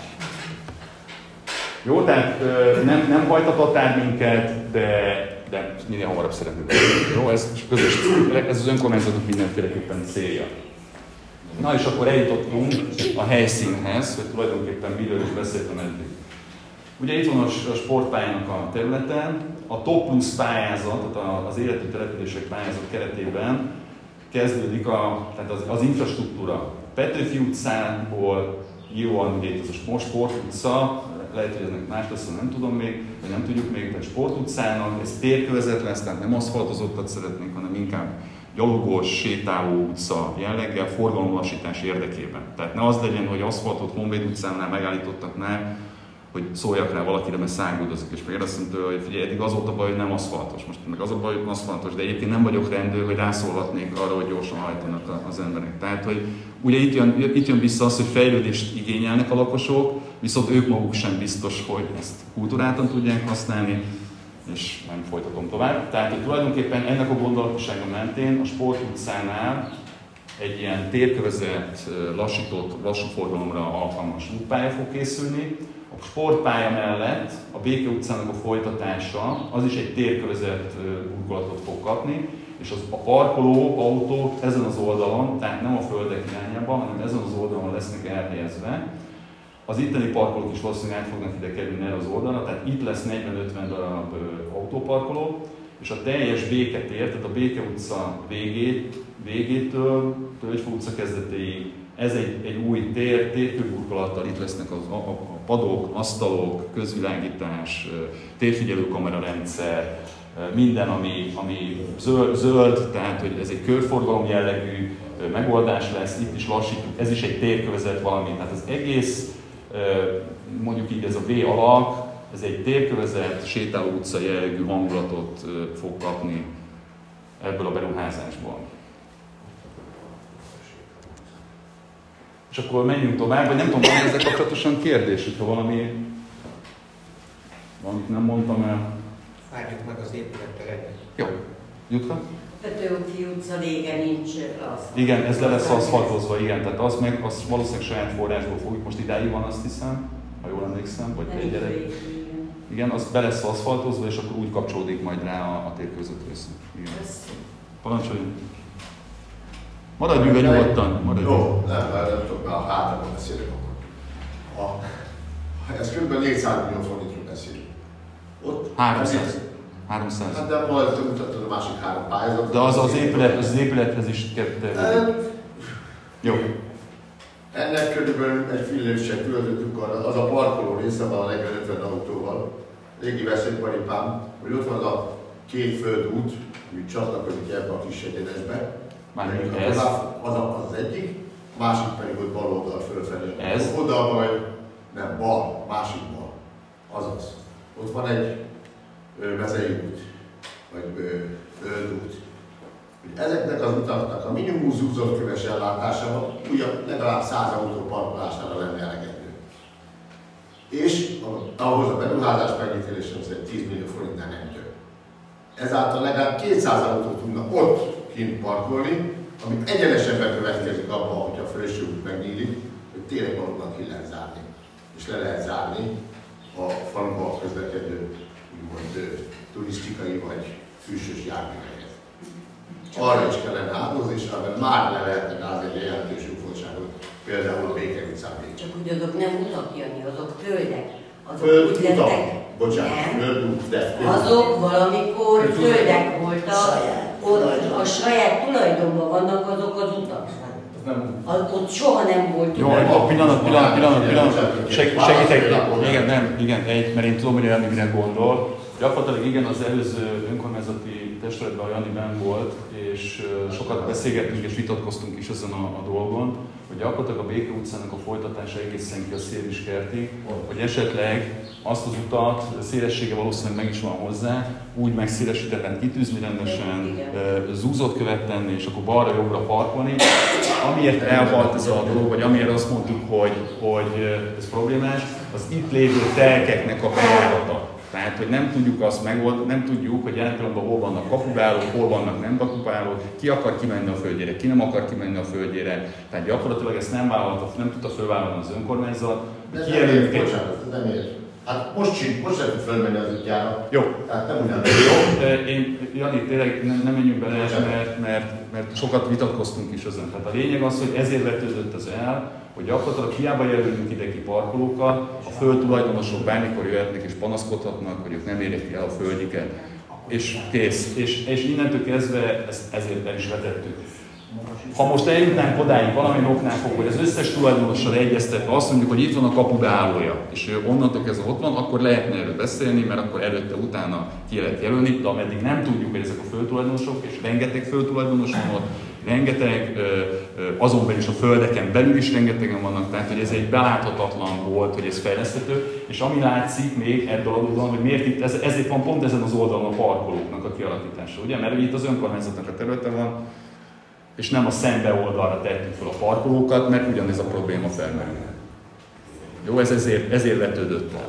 Jó, tehát nem hajtat át minket, de minél hamarabb szeretnénk. Jó, ez közös, ez az önkormányzatok mindenféleképpen célja. Na és akkor eljutottunk a helyszínhez, hogy tulajdonképpen miről is beszéltem eddig. Ugye itt van a sportpályának a területen, a Top Plus pályázat, tehát az életű települések pályázat keretében kezdődik tehát az infrastruktúra. Petőfi utcából jóan ugye ez a Sport utca, lehet, hogy ennek más lesz, nem tudom még, vagy nem tudjuk még, tehát Sport utcának, ez térkövezet lesz, tehát nem aszfaltozottat szeretnénk, hanem inkább gyalogos, sétáló utca jelleggel, forgalomlassítás érdekében. Tehát ne az legyen, hogy aszfaltot Honvéd utcánál megállítottatnál, hogy szóljak rá valakire, mert száguldozik, és megkérdeztem tőle, hogy figyelj, eddig az volt a baj, hogy nem aszfaltos, most meg az a baj, hogy aszfaltos, de egyébként nem vagyok rendőr, hogy rászólhatnék arra, hogy gyorsan hajtanak az emberek. Tehát, hogy ugye itt jön vissza az, hogy fejlődést igényelnek a lakosok, viszont ők maguk sem biztos, hogy ezt kultúráltan tudják használni, és nem folytatom tovább. Tehát, hogy tulajdonképpen ennek a gondolatossága mentén a Sport utcánál egy ilyen térkövezett, lassú forgalomra alkalmas útpálya fog készülni. A sportpálya mellett a Béke utcának a folytatása, az is egy térkövezett burkolatot fog kapni, és a parkoló autók ezen az oldalon, tehát nem a földek irányában, hanem ezen az oldalon lesznek elhelyezve. Az itteni parkolók is valószínűleg át fognak ide kerülni erre az oldalra, tehát itt lesz 40-50 darab autóparkoló, és a teljes Béke tér, tehát a Béke utca végétől Tölgyfa utca kezdetéig, ez egy új térkőburkolattal, itt lesznek a padok, asztalok, közvilágítás, térfigyelőkamera rendszer, minden, ami zöld, tehát hogy ez egy körforgalom jellegű megoldás lesz, itt is lassítjuk, ez is egy térkövezet valami, tehát az egész, mondjuk így ez a B alak, ez egy térkövezet, sétáló utca jellegű hangulatot fog kapni ebből a beruházásból. És akkor menjünk tovább, vagy nem tudom, van ezzel kapcsolatosan kérdés, hogyha valamit nem mondtam el. Várjuk meg az épülettel egyet. Jó. Jutka? Petőfi utca régen nincs aszfalt. Igen, ez le lesz aszfaltozva, igen, tehát az valószínűleg saját forrásból fogjuk, most idáig van, azt hiszem, ha jól emlékszem, vagy egy gyerek. Igen, az be lesz aszfaltozva, és akkor úgy kapcsolódik majd rá a térközött rész. Parancsoljunk! Maradj üve nyugodtan! Jó, nem tudok, mert a hátrában beszélek akkor. Ez kb. 400 millió forintról beszélünk. Ott 300. Hát de majd te mutattad a másik három pályázatot. De az épülethez is jó. Ennek körülbelül egy fillért sem küldöttünk arra, az a parkoló része van a 40-50 autóval. Régi veszélyparipám, hogy ott van az a két földút, amit csatlakozik ebbe a kis egyenesbe. Mármint ez? Az egyik, a másik pedig ott bal oldal fölfelé. Ez? Oda vagy, nem, bal, másik bal. Azaz. Ott van egy mezei út, vagy földút. Ezeknek az utaknak a minimum zúzóköves ellátásával legalább 100 autó parkolására lenne elegendő. És ahhoz a beruházás megítélésem szerint 10 millió forintnál nem több. Ezáltal legalább 200 autó tudna ott kint parkolni, amit egyenesen bekövetkezik abban, hogyha a felső út megnyílik, hogy tényleg valóban ki lehet zárni. És le lehet zárni a faluban közlekedő úgymond turisztikai vagy külsős járműveket. Arra is kellene áldozni, és abban már le lehetne rázni egy jelentős jóforságot Például a Béke utcán. Csak hogy azok nem utak, Jani, azok földek. Azok Föld úgy lettek. Bocsánat, Nem. földút, de Azok valamikor földek voltak, ott a saját tulajdonban vannak azok az utak. Ott soha nem volt. Jó, pillanat. Segítek. Igen, mert én tudom, hogy Jani mire gondol. Gyakorlatilag igen, az előző önkormányzati testületben a Jani benn volt, és sokat beszélgettünk és vitatkoztunk is ezen a dolgon, hogy gyakorlatilag a Béke utcának a folytatása egészen ki a Szélviskertig, hogy esetleg azt az utat, szélessége valószínűleg meg is van hozzá, úgy megszélesítetlen, kitűzni rendesen, zúzót követni, és akkor balra-jobbra parkolni. Amiért elhalt ez a dolog, vagy amiért azt mondtuk, hogy ez problémás, az itt lévő telkeknek a bejárata. Tehát, hogy nem tudjuk azt megoldani, nem tudjuk, hogy jelen pillanatban hol vannak kapubálók, hol vannak nem kapubálók, ki akar kimenni a földjére, ki nem akar kimenni a földjére. Tehát gyakorlatilag ezt nem tudta fölvállalni az önkormányzat. Bocsánat, ez nem ér. Hát most sem tud fölmenni az útjára. Jó. Tehát nem ugyanaz. Jó. Jani, tényleg nem menjünk bele, mert sokat vitatkoztunk is ezen. Tehát a lényeg az, hogy ezért vetődött ez el, hogy gyakorlatilag hiába jelölünk ide ki parkolókat, a földtulajdonosok bármikor jöhetnek és panaszkodhatnak, hogy ők nem érik el a földiket. És kész. És innentől kezdve ezért el is vetettük. Ha most eljutnánk odáig valamilyen oknál fogva, hogy az összes tulajdonossal egyeztetve azt mondjuk, hogy itt van a kapu beállója, és ő onnantól kezdve ott van, akkor lehetne erről beszélni, mert akkor előtte, utána ki lehet jelölni, de ameddig nem tudjuk, hogy ezek a földtulajdonosok, és rengeteg földtulajdonos van ott, rengeteg, azon belül is a földeken belül is rengetegen vannak, tehát hogy ez egy beláthatatlan volt, hogy ez fejleszthető, és ami látszik még ebből adódóan, hogy miért itt, ezért van pont ezen az oldalon a parkolóknak a kialakítása, ugye? Mert itt az önkormányzatnak a területe van, és nem a szembe oldalra tettük fel a parkolókat, mert ugyanez a probléma felmerül. Jó, ez ezért vetődött el.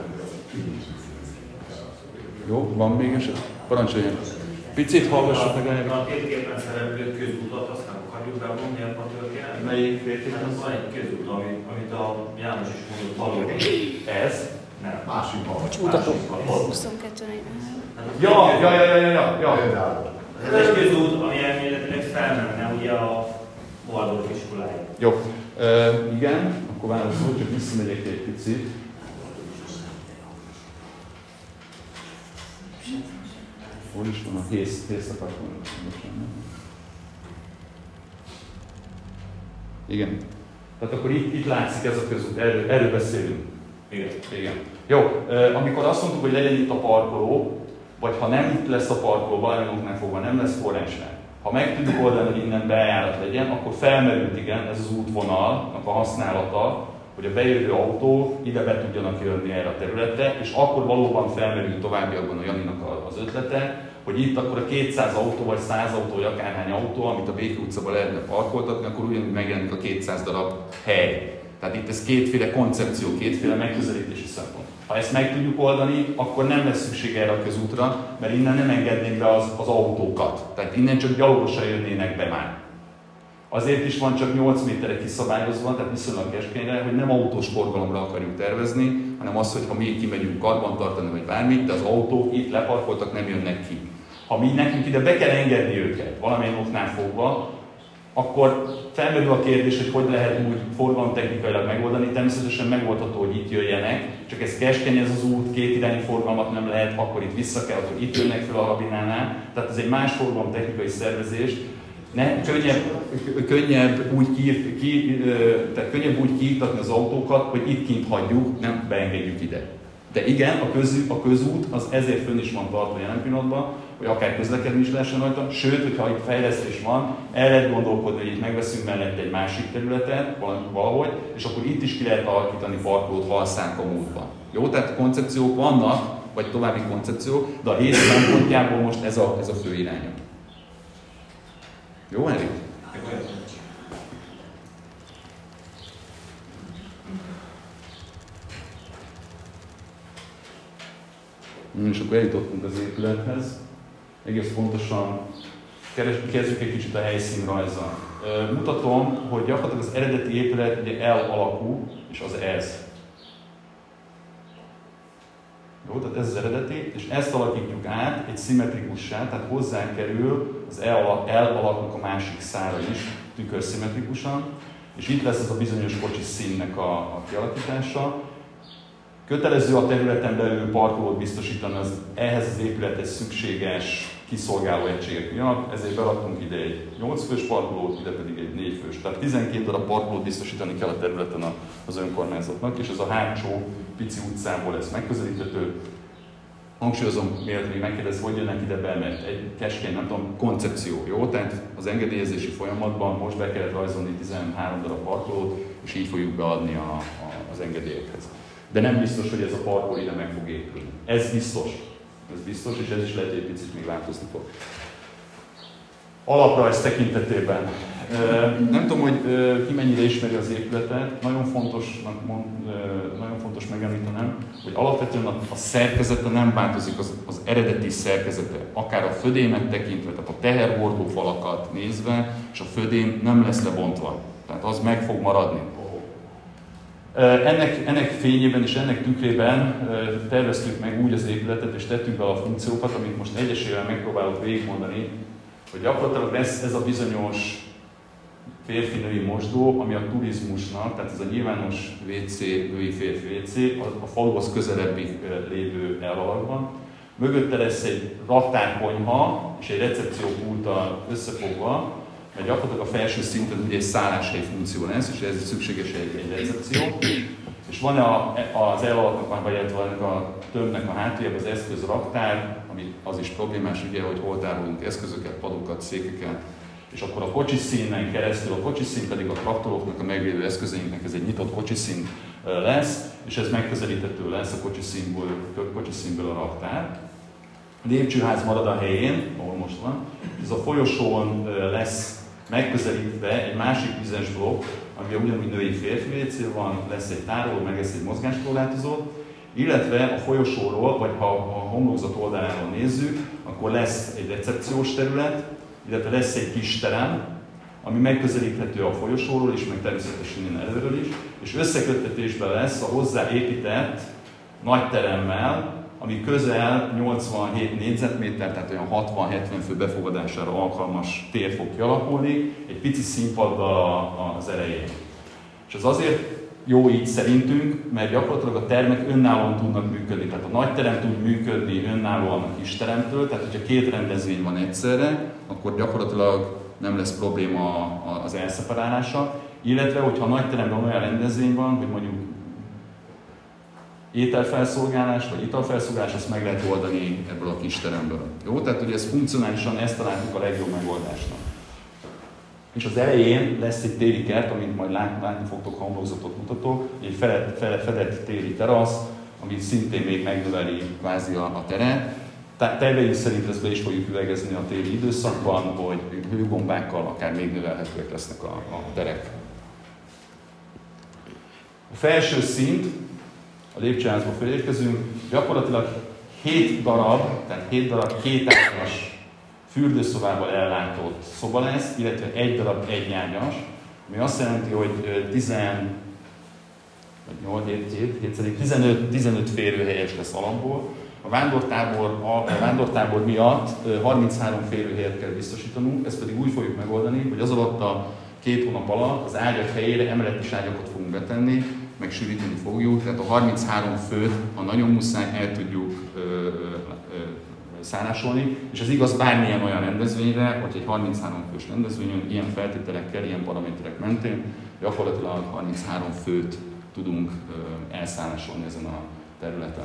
Jó, van még eset? Parancsoljon! Picit hallgassuk meg el. A térképen szereplő közútat, azt nem akarjuk bevonni ebben a történetben? Melyik térképen? Hát van egy közút, amit a János is mondott valóban. Ez? Nem. Másik van. Mutatom. 22-43. Ja. Ez egy közút, ami elméletileg felmenne ugye a Waldorf iskoláig. Jó. Igen, akkor válaszol, csak visszamegyek egy picit. Hol is van a hészakakon? Igen. Tehát akkor itt látszik ez a közút, erről beszélünk. Igen. Jó, amikor azt mondtuk, hogy legyen itt a parkoló, vagy ha nem itt lesz a parkoló, valamilyen oknál fogva nem lesz forrásnál. Ha meg tudjuk oldani, hogy innen bejárat legyen, akkor felmerült igen ez az útvonalnak a használata, hogy a bejövő autók ide be tudjanak jönni erre a területre, és akkor valóban felmerült továbbiakban a Janinak az ötlete, hogy itt akkor a 200 autó, vagy 100 autó, vagy akárhány autó, amit a Béke utcában lehetne parkoltatni, akkor ugyanúgy megjelenik a 200 darab hely. Tehát itt ez kétféle koncepció, kétféle megközelítési szempont. Ha ezt meg tudjuk oldani, akkor nem lesz szükség erre a közútra, mert innen nem engednénk be az autókat. Tehát innen csak gyalogosan jönnének be már. Azért is van csak 8 méterre kiszabályozva, tehát viszonylag keskenyre, hogy nem autós forgalomra akarjuk tervezni, hanem az, hogy ha mi kimegyünk karbantartani vagy bármit, de az autók itt leparkoltak, nem jönnek ki. Ha mi nekünk ide be kell engedni őket, valamilyen oknál fogva, akkor felmerül a kérdés, hogy lehet úgy forgalomtechnikailag megoldani. Természetesen megoldható, hogy itt jöjjenek, csak ez keskeny ez az út, kétirányú forgalmat nem lehet, akkor itt vissza kell, hogy itt jönnek fel a Rabinánál. Tehát ez egy más forgalomtechnikai szervezés. Könnyebb úgy kiiktatni az autókat, hogy itt kint hagyjuk, nem beengedjük ide. De igen, a közút az ezért fönn is van tartva jelen pillanatban, hogy akár közlekedni is lehessen rajta, sőt, hogyha itt fejlesztés van, el lehet gondolkodni, hogy itt megveszünk mellett egy másik területet, valahogy, és akkor itt is ki lehet alakítani parkolót halszánk a múltban. Jó, tehát koncepciók vannak, vagy további koncepciók, de a rész szempontjából most ez a fő iránya. Jó, Erik? És akkor eljutottunk az épülethez. Egész pontosan kezdjük egy kicsit a helyszínrajzzal. Mutatom, hogy gyakorlatilag az eredeti épület ugye L alakú, és az ez. Jó, tehát ez az eredeti, és ezt alakítjuk át egy szimmetrikussá, tehát hozzánk kerül az L alaknak a másik szára is, tükörszimmetrikusan. és itt lesz ez a bizonyos kocsis színnek a kialakítása. Kötelező a területen belül parkolót biztosítani ehhez az épülethez szükséges kiszolgáló egységek miatt, ezért beadtunk ide egy 8 fős parkolót, ide pedig egy 4 fős. Tehát 12 darab parkolót biztosítani kell a területen az önkormányzatnak, és ez a hátsó pici utcából lesz megközelíthető. Hangsúlyozom, miért még megkérdez, hogy jönnek ide be, mert egy keskeny, nem tudom, koncepció, jó? Tehát az engedélyezési folyamatban most be kellett rajzolni 13 darab parkolót, és így fogjuk beadni az engedélyekhez. De nem biztos, hogy ez a parkoló ide meg fog épülni. Ez biztos, és ez is lehet, hogy egy picit még változni fog. Alaprajz tekintetében. Nem tudom, hogy ki mennyire ismeri az épületet, nagyon fontos megemlítenem, hogy alapvetően a szerkezete nem változik, az eredeti szerkezete, akár a födémet tekintve, tehát a teherhordó falakat nézve, és a födém nem lesz lebontva, tehát az meg fog maradni. Ennek fényében és ennek tükrében terveztük meg úgy az épületet, és tettük bele a funkciókat, amit most egyesével megpróbálok végigmondani, hogy gyakorlatilag lesz ez a bizonyos férfi-női mosdó, ami a turizmusnak, tehát ez a nyilvános WC, női-férfi WC, a faluhoz közelebbi lévő elalakban. Mögötte lesz egy raktárkonyha és egy recepciópulttal összefogva, mert gyakorlatilag a felső szinten ugye egy szálláshely funkció lesz, és ez szükséges egy recepció. És van az elalaknak, vagy ennek a tömbnek a hátuljában az eszközraktár, ami az is problémás, ugye, hogy hol tárolunk eszközöket, padokat, székeket. És akkor a kocsiszínen keresztül, a kocsiszín pedig a traktoroknak, a meglévő eszközeinknek ez egy nyitott kocsiszín lesz, és ez megközelíthető lesz a kocsiszínből a raktár. A lépcsőház marad a helyén, ahol most van. Ez a folyosón lesz megközelítve egy másik vizes blokk, ami ugyanúgy női-férfi WC van, lesz egy tároló, meg lesz egy mozgáskorlátozó, illetve a folyosóról, vagy ha a homlokzat oldaláról nézzük, akkor lesz egy recepciós terület, illetve lesz egy kis terem, ami megközelíthető a folyosóról is, meg természetesen innen előről is, és összeköttetésben lesz a hozzáépített nagy teremmel, ami közel 87 négyzetméter, tehát olyan 60-70 fő befogadására alkalmas tér fog kialakulni, egy pici színpaddal az elején. És ez azért jó így szerintünk, mert gyakorlatilag a termek önállóan tudnak működni. Tehát a nagy terem tud működni önállóan a kis teremtől, tehát hogyha két rendezvény van egyszerre, akkor gyakorlatilag nem lesz probléma az elszeparálása. Illetve, hogyha a nagy teremben olyan rendezvény van, hogy mondjuk ételfelszolgálás vagy italfelszolgálás, azt meg lehet oldani ebből a kis teremből. Jó? Tehát ugye ez funkcionálisan ezt találtuk a legjobb megoldásnak. És az elején lesz egy téli kert, amit majd látni fogtok, ha homlokzatot mutatok, egy fedett téli terasz, ami szintén még megnöveli kvázi a teret. Terveink szerint ezt be is fogjuk üvegezni a téli időszakban, hogy hőgombákkal akár még növelhetőek lesznek a terek. A felső szint, a lépcsőházba felérkezünk, gyakorlatilag 7 darab kétágas fürdőszobával ellátott szoba lesz, illetve egy darab egyágyas, ami azt jelenti, hogy 15 férőhelyes lesz alapból. A vándortábor miatt 33 férőhelyet kell biztosítanunk, ezt pedig úgy fogjuk megoldani, hogy az alatt a 2 hónap alatt az ágyak helyére emeletes ágyakat fogunk betenni, meg sűríteni fogjuk, tehát a 33 főt, ha nagyon muszáj, el tudjuk szállásolni, és ez igaz bármilyen olyan rendezvényre, hogy egy 33 fős rendezvényen ilyen feltételekkel, ilyen paraméterek mentén gyakorlatilag 33 főt tudunk elszállásolni ezen a területen.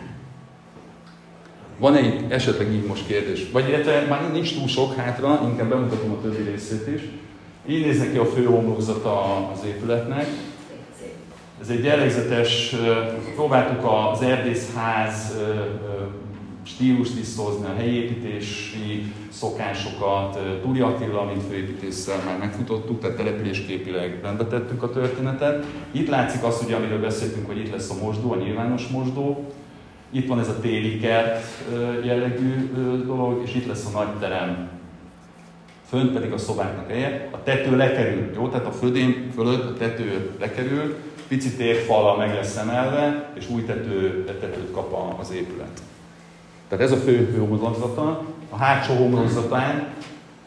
Van egy esetleg így most kérdés? Vagy illetve már nincs túl sok hátra, inkább bemutatom a többi részét is. Így néz neki a fő homlokzata az épületnek. Ez egy jellegzetes, próbáltuk az erdészház stílust visszahozni, a helyi építési szokásokat, Turi Attila, mint főépítéssel már megfutottuk, tehát településképileg rendbe tettük a történetet. Itt látszik az, ugye, amiről beszéltünk, hogy itt lesz a mosdó, a nyilvános mosdó. Itt van ez a téli kert jellegű dolog, és itt lesz a nagy terem. Fönt pedig a szobáknak helye. A tető lekerül, jó? Tehát a födém fölött a tető lekerül, pici térfallal meg lesz emelve, és új tetőt kap az épület. Tehát ez a fő homlokzata. A hátsó homlokzatán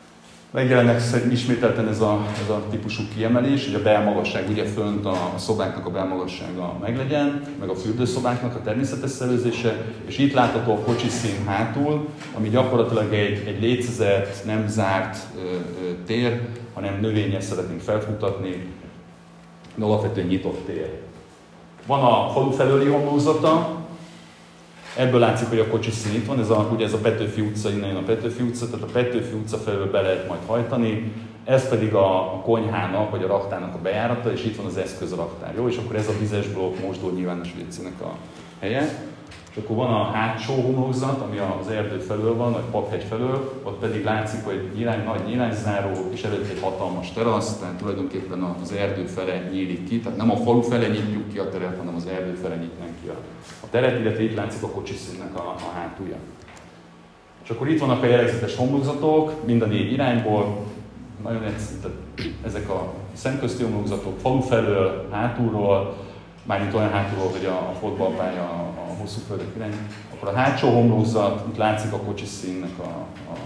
Megjelennek ismételten ez a típusú kiemelés, hogy a belmagasság, ugye fönt a szobáknak a belmagassága meglegyen, meg a fürdőszobáknak a természetes szellőzése, és itt látható a kocsiszín hátul, ami gyakorlatilag egy létezett, nem zárt tér, hanem növényes szeretnénk felfutatni, de alapvetően nyitott tér. Van a falu felőli homlokzata, ebből látszik, hogy a kocsiszín itt van, ugye ez a Petőfi utca, innen jön a Petőfi utca, tehát a Petőfi utca felől be lehet majd hajtani, ez pedig a konyhának, vagy a raktának a bejárata, és itt van az eszközraktár, jó? És akkor ez a vizes blokk, mosdó nyilvános WC-nek a helye. És akkor van a hátsó homlokzat, ami az erdő felől van, vagy Paphegy felől, ott pedig látszik, hogy nagy nyílányzáró, és előtt egy hatalmas terasz, tehát tulajdonképpen az erdő fele nyílik ki, tehát nem a falu fele nyitjuk ki a teret, hanem az erdő fele nyitnánk ki a teret, illetve itt látszik a kocsiszínnek a hátulja. És akkor itt vannak a jellegzetes homlokzatok, mind a 4 irányból, nagyon egyszerű, ezek a szemközti homlokzatok, falu felől, hátulról, mármint olyan hátulról, hogy a fotballpálya a hosszú földek irány. Akkor a hátsó homlokzat, itt látszik a kocsiszínnek a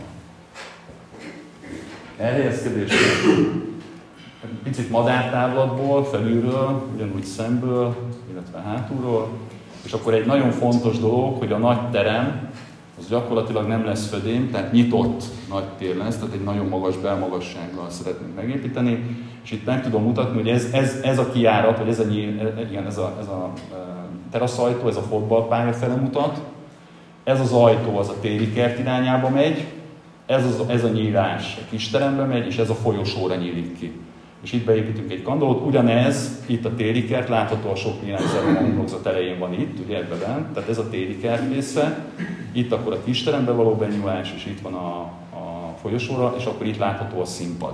elhelyezkedés. Picit madártávlatból, felülről, ugyanúgy szemből, illetve hátulról. És akkor egy nagyon fontos dolog, hogy a nagy terem, az gyakorlatilag nem lesz födém, tehát nyitott nagy tér lesz, tehát egy nagyon magas belmagassággal szeretnénk megépíteni. És itt meg tudom mutatni, hogy ez a kijárat, vagy ez a teraszajtó, ez a fotballpálya fele mutat. Ez az ajtó az a téli kert irányába megy, ez a nyílás a kisterembe megy, és ez a folyosóra nyílik ki. És itt beépítünk egy kandallót, ugyanez, itt a téli kert, látható a sok nyílányzáró homlokzat elején van itt, ugye ebben bent, tehát ez a téli kert része, itt akkor a kisterembe való benyúlás, és itt van a folyosóra, és akkor itt látható a színpad.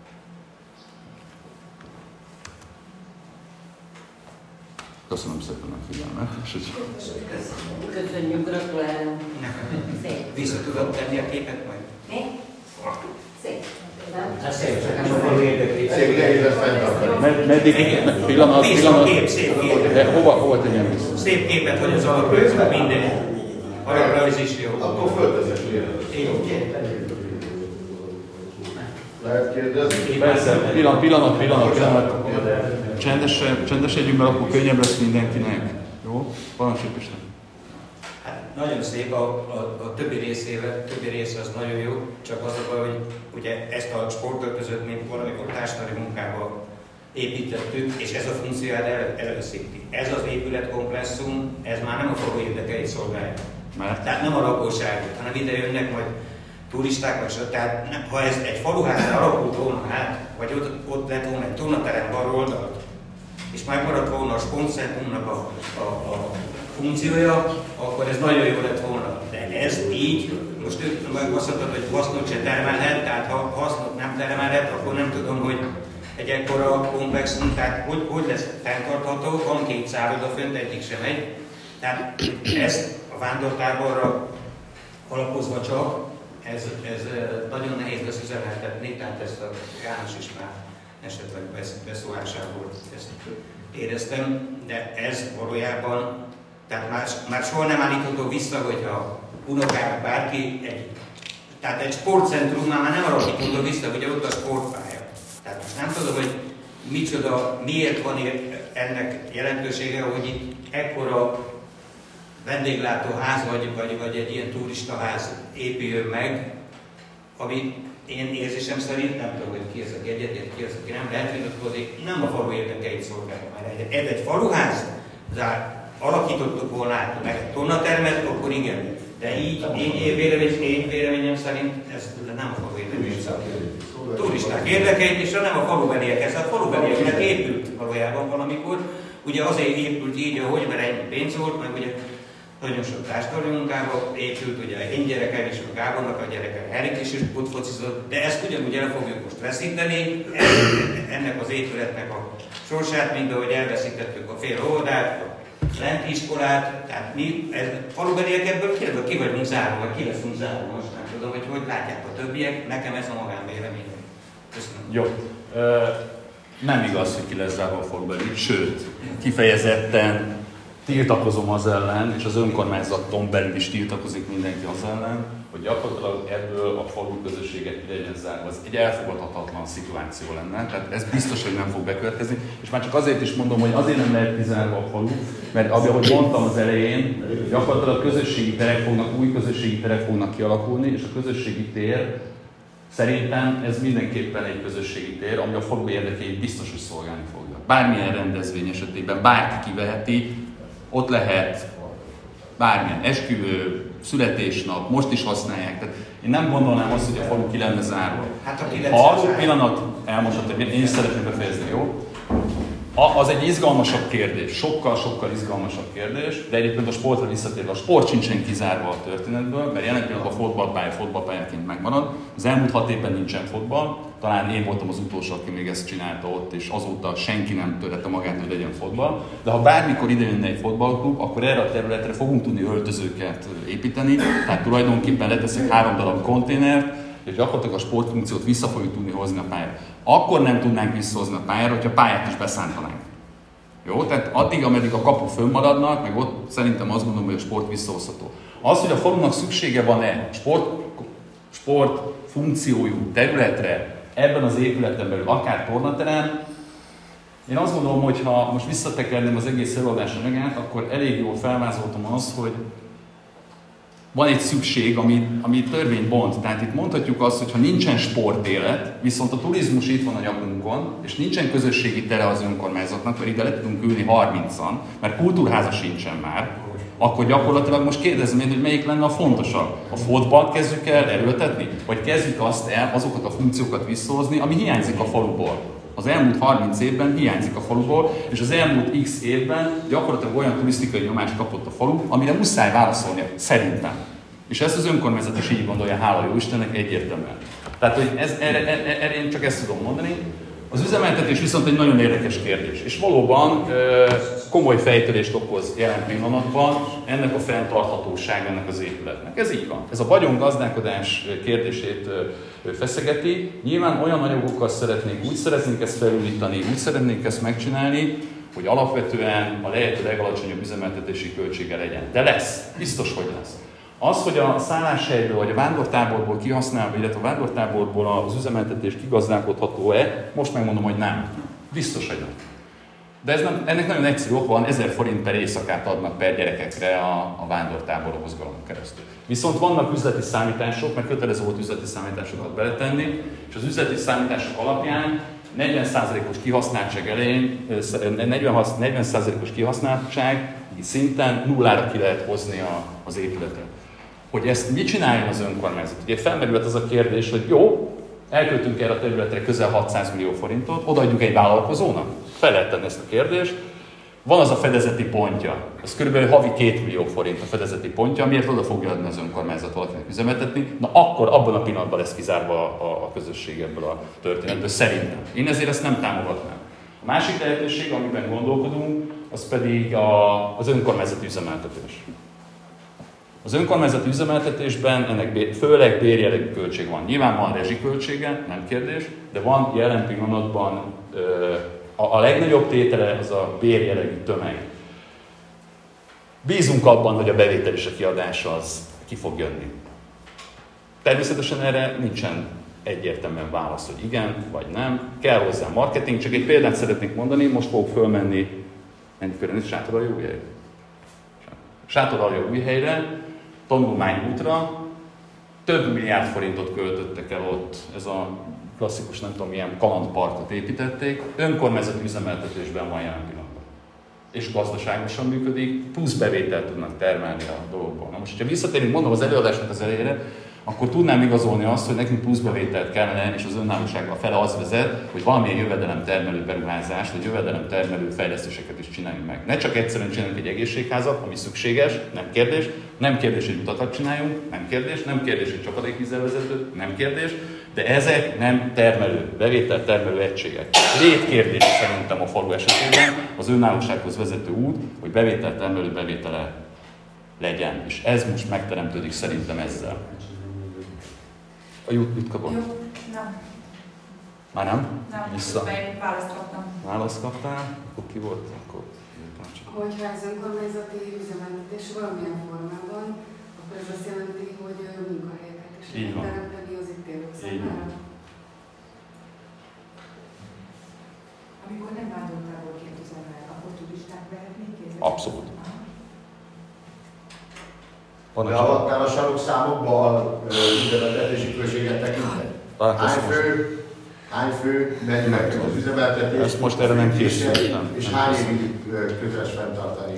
Köszönöm szépen a figyelmet. Köszönjük, gratulálunk. Szép. Vissza tudod tenni a képet majd? Mi? Szép. Hát szép, csak nem a falu érdekli. Szép, nehéz ezt fenntartani. Meddig? Pillanat. Kép, szép képet. De hova tegyen vissza? Szép képet, hogy az alaprajzban minden. Alaprajz is jó. Akkor fölteszek miért? Jó. Lehet kérdezni? Persze, pillanat. Csendesedjünk, mert akkor könnyebb lesz mindenkinek. Jó? Parancsolj, Pisten. Hát nagyon szép, a többi része az nagyon jó, csak az a baj, hogy ugye ezt a sportöltözőt még valamikor társadalmi munkába építettük, és ez a funkcióját elveszíti. Ez az épületkomplexum, ez már nem a falu érdekeit szolgálja. Tehát nem a lakosságot, hanem ide jönnek majd turisták, vagy so, tehát ha ez egy faluházra alakult volna át, vagy ott lett volna egy tornaterem bal oldalt, és megmaradt volna a sportcentrumnak a funkciója, akkor ez nagyon jó lett volna. De ez így, most azt mondtad, hogy hasznot se termelhet, tehát ha hasznot nem termelhet, akkor nem tudom, hogy egy ekkora komplexum, tehát hogy lesz fenntartható, van 2 szálloda fönt, egyik sem megy. Tehát ezt a vándortáborra alapozva csak, ez nagyon nehéz lesz üzemeltetni, tehát ezt a János is már esetleg beszólásából ezt éreztem, de ez valójában, tehát már soha nem állítható vissza, hogyha unokák bárki, tehát egy sportcentrum már nem alakítható vissza, ugye ott a sportpálya. Tehát most nem tudom, hogy miért van ennek jelentősége, hogy itt ekkora vendéglátóház vagy egy ilyen turistaház épüljön meg, ami én érzésem szerint, nem tudom, hogy ki ez, aki egyetért, ki az, aki nem lehet vitatkozni, nem a falu érdekeit szolgálja már. Ez egy faluház, de alakítottuk volna át meg egy tornatermet, akkor igen. De így, én véleményem szerint ez nem a falu érdekeit szolgálja. Turisták érdekeit, és nem a falubeliek. Ez a falubelieknek épült valójában valamikor. Ugye azért épült így, ahogy, mert ennyi pénz volt, meg ugye nagyon sok társadalmi munkába épült, ugye én gyerekem és a Gábornak a gyereke Erik is ott focizott, de ezt ugyanúgy el fogjuk most veszíteni, ennek az épületnek a sorsát, mint ahogy elveszítettük a fél óvodát, a lenti iskolát, tehát mi, falubeliek ebből ki vagyunk zárva, vagy ki leszünk zárva, most nem tudom, hogy látják a többiek, nekem ez a magánvéleményem. Köszönöm. Jó. Nem igaz, hogy ki lesz zárva a falubeli, sőt, kifejezetten tiltakozom az ellen, és az önkormányzaton belül is tiltakozik mindenki az ellen, hogy gyakorlatilag ebből a falu közösséget ki legyen zárva. Ez egy elfogadhatatlan szituáció lenne, tehát ez biztos, hogy nem fog bekövetkezni. És már csak azért is mondom, hogy azért nem lehet kizárva a falu, mert ahogy mondtam az elején, gyakorlatilag közösségi terek fognak, új közösségi terek fognak kialakulni, és a közösségi tér szerintem ez mindenképpen egy közösségi tér, ami a falu érdekeit biztos, hogy szolgálni fogja. Bármilyen rendezvény esetében bárki kiveheti, ott lehet bármilyen esküvő, születésnap, most is használják. Tehát én nem gondolnám azt, hogy a falu ki lenne zárva. Ha arról pillanat elmondhatom, hogy én is szeretném befejezni, jó? Az egy izgalmasabb kérdés, sokkal izgalmasabb kérdés, de egyébként a sportra visszatérve, a sport sincsen kizárva a történetből, mert jelen pillanatban a fotballpályaként megmarad. Az elmúlt 6 évben nincsen fotball, talán én voltam az utolsó, aki még ezt csinálta ott, és azóta senki nem törette magát, hogy legyen fotball. De ha bármikor ide jönne egy fotballklub, akkor erre a területre fogunk tudni öltözőket építeni, tehát tulajdonképpen leteszek 3 darab konténert, és gyakorlatilag a sportfunkciót vissza fogjuk tudni hozni a pályára. Akkor nem tudnánk visszahozni a pályára, hogyha pályát is beszántanánk. Jó? Tehát addig, ameddig a kapuk fönnmaradnak, meg ott szerintem azt gondolom, hogy a sport visszahozható. Az, hogy a falunak szüksége van-e sport funkciójú területre, ebben az épületen belül, akár tornaterem, én azt gondolom, hogy ha most visszatekerném az egész előadás anyagát, akkor elég jól felvázoltam azt, hogy van egy szükség, ami törvény bont. Tehát itt mondhatjuk azt, hogy ha nincsen sportélet, viszont a turizmus itt van a nyakunkon, és nincsen közösségi tere az önkormányzatnak, mert ide le tudunk ülni 30-an, mert kultúrháza sincsen már, akkor gyakorlatilag most kérdezem én, hogy melyik lenne a fontosabb. A fotballt kezdjük el erőltetni, vagy kezdjük azt el, azokat a funkciókat visszahozni, ami hiányzik a faluból. Az elmúlt 30 évben hiányzik a faluból, és az elmúlt x évben gyakorlatilag olyan turisztikai nyomást kapott a falu, amire muszáj válaszolnia, szerintem. És ezt az önkormányzat is így gondolja, hála jó Istennek, egyértelműen. Tehát, hogy erre én csak ezt tudom mondani. Az üzemeltetés viszont egy nagyon érdekes kérdés, és valóban komoly fejtörést okoz jelen pillanatban ennek a fenntarthatóság ennek az épületnek. Ez így van. Ez a vagyongazdálkodás kérdését feszegeti. Nyilván olyan anyagokkal úgy szeretnénk ezt felújítani, úgy szeretnénk ezt megcsinálni, hogy alapvetően a lehető legalacsonyabb üzemeltetési költsége legyen. De lesz, biztos, hogy lesz. Az, hogy a szálláshelyről vagy a vándortáborból kihasználva, illetve a vándortáborból az üzemeltetés kigazdálkodható-e, most megmondom, hogy nem. Biztos, hogy nem. De ennek nagyon egyszerű ok van, 1000 forint per éjszakát adnak per gyerekekre a vándortábor mozgalomon keresztül. Viszont vannak üzleti számítások, mert kötelező volt üzleti számításokat beletenni, és az üzleti számítások alapján 40%-os kihasználtság elején, 40%-os kihasználtság szinten nullára ki lehet hozni az épületet. Hogy ezt mit csináljon az önkormányzat? Ugye felmerült az a kérdés, hogy jó, elköltünk erre a területre közel 600 millió forintot, odaadjuk egy vállalkozónak? Fel lehet tenni ezt a kérdést. Van az a fedezeti pontja, ez kb. Havi 2 millió forint a fedezeti pontja, amiért oda fogja adni az önkormányzat valakinek üzemeltetni. Na akkor abban a pillanatban lesz kizárva a közösség ebből a történetből, szerintem. Én ezért ezt nem támogatnám. A másik lehetőség, amiben gondolkodunk, az pedig az önkormányzati üzemeltetés. Az önkormányzati üzemeltetésben ennek főleg bérjellegű költség van. Nyilván van rezsiköltsége, nem kérdés, de van jelen pillanatban a legnagyobb tétele az a bérjellegű tömeg. Bízunk abban, hogy a bevétel és a kiadás az ki fog jönni. Természetesen erre nincsen egyértelműen válasz, hogy igen vagy nem. Kell hozzá marketing, csak egy példát szeretnék mondani, most fogok fölmenni Sátoraljaújhelyre, tanulmányútra, több milliárd forintot költöttek el ott, ez a klasszikus, nem tudom milyen kalandparkot építették, önkormányzati üzemeltetésben van jelen pillanatban. És gazdaságosan működik, plusz bevételt tudnak termelni a dolgokból. Na most, ha visszatérünk, mondom, az előadásnak az elejére, akkor tudnám igazolni azt, hogy nekünk plusz bevételt kellene, és az önállóság a fele az vezet, hogy valamilyen jövedelemtermelő beruházást, vagy jövedelemtermelő fejlesztéseket is csináljunk meg. Ne csak egyszerűen csináljunk egy egészségházat, ami szükséges, nem kérdés, hogy utakat csináljunk, nem kérdés, hogy csapadékvízzelvezetőt, nem kérdés, de ezek nem termelő, bevételtermelő egységek. Létkérdés szerintem a falu esetében az önállósághoz vezető út, hogy bevételtermelő bevétele legyen. És ez most megteremtődik szerintem ezzel. A Jutka volt? Jó, nem. Már nem? Nem, Vissza. választ kaptam. Választ kaptál? Akkor ki volt? Akkor... Hogyha az önkormányzati üzemeltetés valamilyen formában, a Akkor ez azt jelenti, hogy munkahelyeket is teremteni az itt élők számára. Amikor nem vándortából 2000-ben, akkor turisták vehetnék kézzel? Abszolút. De alattál a sarokszámokban az üzemeltetési költséget tekintve? Hány fő megy meg az üzemeltetés? Ezt most erre nem készültem. És hány évig köteles fenntartani?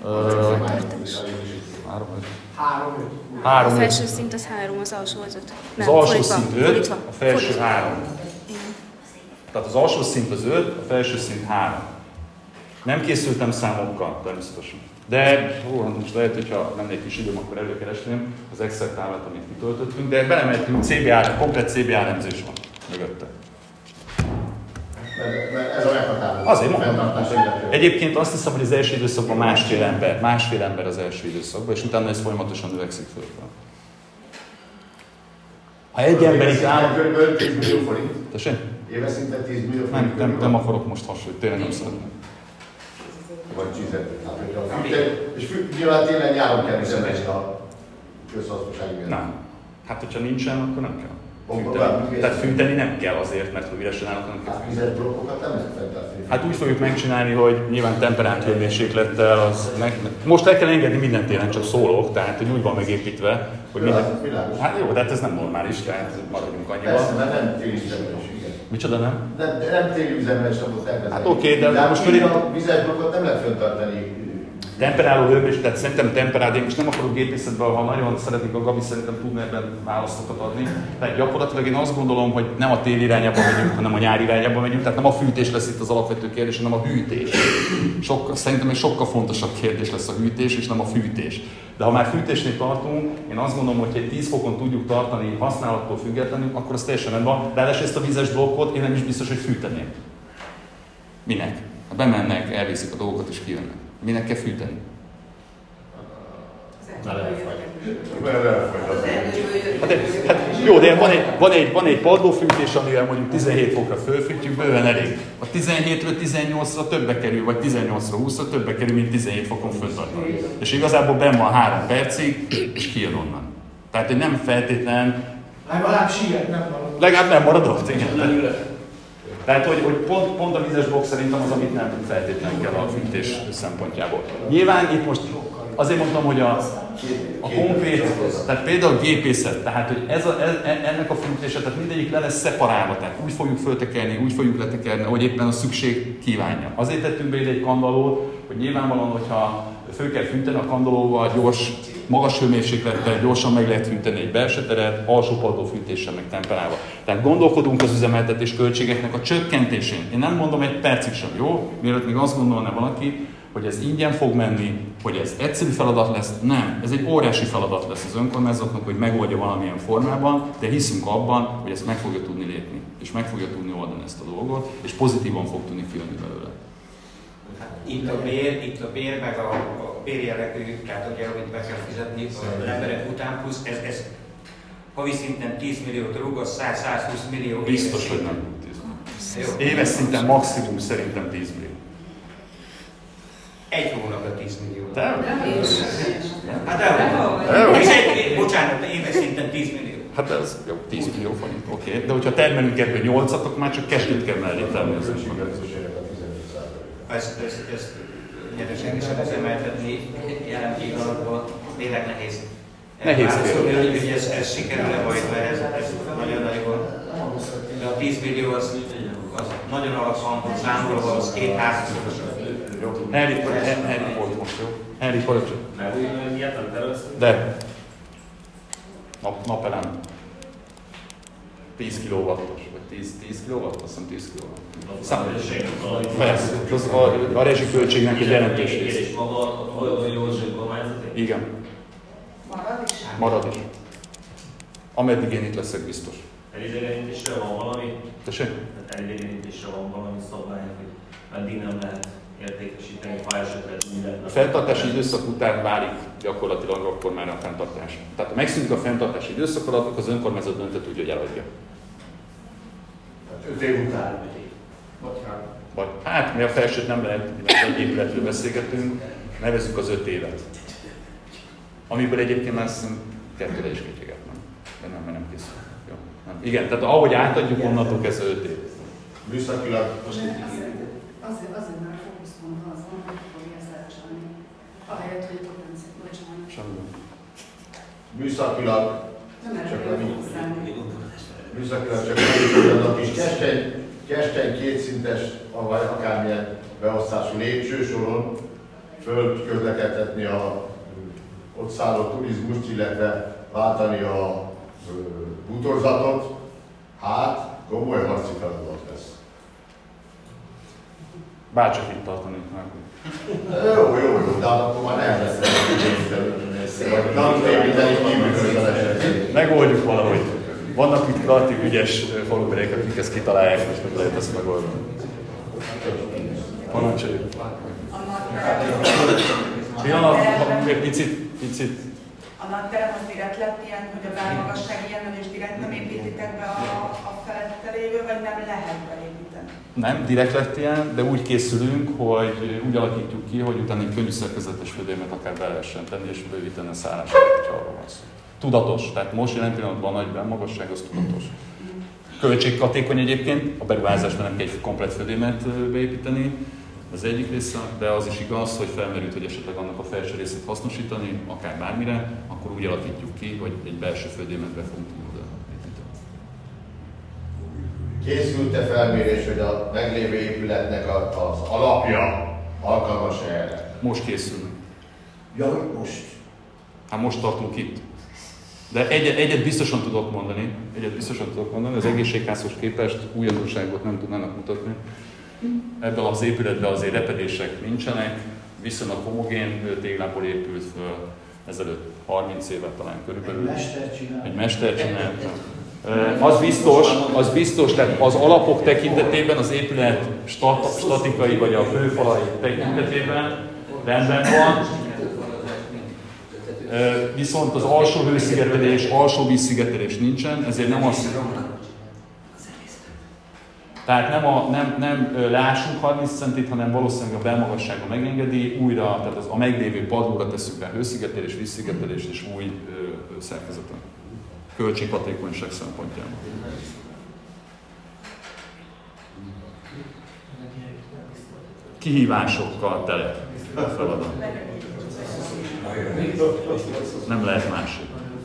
3. A felső szint az 3, az alsó az 5. Az alsó szint 5, a felső 3. Tehát az alsó szint az 5, a felső szint 3. Nem készültem számokkal, természetesen. De most lehet, hogyha lenne egy kis időm, akkor előkeresném az Excel táblát, amit kitöltöttünk, de belemettünk komplet CBA elemzés van mögötte. Mert ez a meghatározó. Azért mondom. Egyébként azt hiszem, hogy az első időszakban másfél ember az első időszakban, és utána ez folyamatosan növekszik fölfel. Ha egy ember itt áll... Kb. 10 millió forint. Tessék? Éves szinten 10 millió forint. Nem akarok most hasonlítani, tényleg nem szeretném. Vagy 10. És nyilván tényleg nyáron kell üzemelni a közhasznossági miatt. Nem. Hát, hogyha nincsen, akkor nem kell. Tehát fűteni nem kell azért, mert ha üresen állnak, nem kell fűteni. Vizes blokkokat nem lehet fenntartani. Hát úgy fogjuk megcsinálni, hogy nyilván temperált hőmérséklettel az most el kell engedni minden téren, csak szólok, tehát hogy úgy van megépítve, hogy minden... Hát jó, de hát ez nem normális, tehát maradjunk annyiban. Persze, mert nem téli üzemelés, igen. Micsoda nem? Nem téli üzemelés, akkor elkezdeni. Hát oké, de most pedig a vizes blokkot nem lehet fenntartani. Temperáló hőmérséklet, tehát szerintem temperált, én most nem akarok gépészetben, ha nagyon szeretik, a Gabi szerintem tudna ebben választokat adni. Tehát gyakorlatilag én azt gondolom, hogy nem a tél irányába megyünk, hanem a nyár irányába megyünk, tehát nem a fűtés lesz itt az alapvető kérdés, hanem a hűtés. Szerintem egy sokkal fontosabb kérdés lesz a hűtés, és nem a fűtés. De ha már fűtésnél tartunk, én azt gondolom, hogy egy 10 fokon tudjuk tartani használattól függetlenül, akkor az teljesen rendben van. Ráadásul ezt a vizes blokkot én nem is biztos, hogy fűteném. Minek? Ha bemennek, elviszik a dolgokat és kijönnek. Minek kell fűteni? Hát jó, de van egy padlófűtés, amivel mondjuk 17 fokra fölfűtjük, bőven elég. A 17-ről 18-ra többbe kerül, vagy 18-ra 20-ra többbe kerül, mint 17 fokon föntartani. És igazából benn van 3 percig, és kijön onnan. Tehát nem feltétlen... Legalább siet nem maradott. Legalább nem maradott, igen. Tehát, hogy pont a vizes blokk szerintem az, amit nem feltétlenül kell a fűtés szempontjából. Nyilván itt most azért mondtam, hogy a konkrét, tehát például a gépészet, tehát hogy ennek a fűtése, tehát mindegyik le lesz szeparálva, tehát úgy fogjuk föltekerni, úgy fogjuk letekerni, ahogy éppen a szükség kívánja. Azért tettünk be ide egy kandallót, hogy nyilvánvalóan, hogyha föl kell fűteni a kandallóval, magas hőmérséklettel gyorsan meg lehet fűteni egy belső teret, alsó padlófűtéssel meg temperálva. Tehát gondolkodunk az üzemeltetés költségeknek a csökkentésén. Én nem mondom egy percig sem, jó? Mielőtt még azt gondolna valaki, hogy ez ingyen fog menni, hogy ez egyszerű feladat lesz. Nem, ez egy óriási feladat lesz az önkormányzatnak, hogy megoldja valamilyen formában, de hiszünk abban, hogy ezt meg fogja tudni lépni, és meg fogja tudni oldani ezt a dolgot, és pozitívan fog tudni kijönni belőle. Itt a bér, meg a bérjellegű, tehát ugye, hogy be kell fizetni az emberek után, plusz ez havi szinten 10 milliót rúg, az 100-120 millió. Biztos, hogy nem 10 millió. Éves szinten maximum szerintem 10 millió. Egy hónapra 10 millió. Hát bocsánat, éves szinten 10 millió. Hát ez jó, 10 millió forint, oké. De hogyha termelünk ebből 8-at, akkor már csak 2-t kell mellé tenni az önkormányzatosére. Ezt nyereségesen üzemeltetni jelen pillanatban tényleg nehéz. Nehéz hogy ez sikerül-e majd, mert ez nagyon-nagyon. De a 10 millió az nagyon alaphangon számolva, az 2 házas. Henry volt most, jó? Henry volt. Megújulni miatt nem terveztünk? De. Napelem. 10 kW-os, vagy 10 kW? Azt hiszem 10 kW. Persze, a rezsiköltségnek egy jelentős része. És maga a folyóvillós önkormányzati? Igen. Marad is? Marad is. Ameddig én itt leszek biztos. Elidegenítésre van valami? Tessék? Elidegenítésre van valami szabály, hogy meddig nem lehet értékesíteni, ha esetleg minden. A fenntartási időszak után válik gyakorlatilag akkor már a fenntartás. Tehát ha megszűnik a fenntartási időszak alatt, az önkormányzat döntött úgy, hogy eladja. 5 év után. Vagy hát, mi a felsőt nem lehet, mert egy épületről beszélgetünk, nevezzük az 5 évet. Amiből egyébként már kettőre is kétségetlen. De nem készül. Jó. Nem. Igen, tehát ahogy átadjuk, onnantól kezdve 5 év. Műszakilag. Azért már fókuszpont az van, hogy fogja ezt elcsalni. Ahelyett, hogy a potenciát bocsánat. Semmi. Műszakilag csak a kis keskeny kétszintes, vagy akármilyen beosztású lépcsősoron föl közlekedhetni a ott szálló turizmust, illetve váltani a bútorzatot, hát komoly harci feladat lesz. Bárcsak itt tartanék már. Jó, de akkor már nem lesz vagy nem építeni kívülről az esetén. Megoldjuk valahogy. Vannak itt kreatív, ügyes faluberek, akik ezt kitalálják, és meg lehet ezt megoldani. Parancsoljuk. Pillanat, még picit. A nagyterem az direkt lett ilyen, hogy a bármagasság ilyennel és direkt nem építitek be a felette lévő, vagy nem lehet beépíteni? Nem, direkt lett ilyen, de úgy készülünk, hogy úgy alakítjuk ki, hogy utána egy könnyű szerkezetes födémet akár be lehessen tenni és bővíteni a szállásokat, hogyha arra van szó. Tudatos, tehát most jelen pillanatban a nagy bennmagasság az tudatos. Költséghatékony egyébként, a beruházásban nem kell egy komplett födémet beépíteni, az egyik része, de az is igaz, hogy felmerült, hogy esetleg annak a felső részét hasznosítani, akár bármire, akkor úgy alakítjuk ki, hogy egy belső födémet be fogunk tudni építeni. Készült-e felmérés, hogy a meglévő épületnek az alapja alkalmas erre? Most készülünk. Ja, most? Hát most tartunk itt. De egyet biztosan tudok mondani, az egészségházhoz képest újdonságot nem tudnának mutatni. Ebben az épületben azért repedések nincsenek, viszonylag homogén téglából épült föl, ezelőtt 30 évet talán körülbelül. Egy mester csinálta. Az biztos, tehát az alapok tekintetében, az épület statikai vagy a főfalai tekintetében rendben van. Viszont az alsó hőszigetelés, alsó vízszigetelés nincsen, ezért nem azt... Tehát nem lássunk 30 centit, hanem valószínűleg a belmagassága megengedi, újra, tehát a meglévő padlóra tesszük be hőszigetelés, vízszigetelés és új szerkezeten. Költséghatékonyság szempontjából. Kihívásokkal tele a feladat. Nem lehet másik.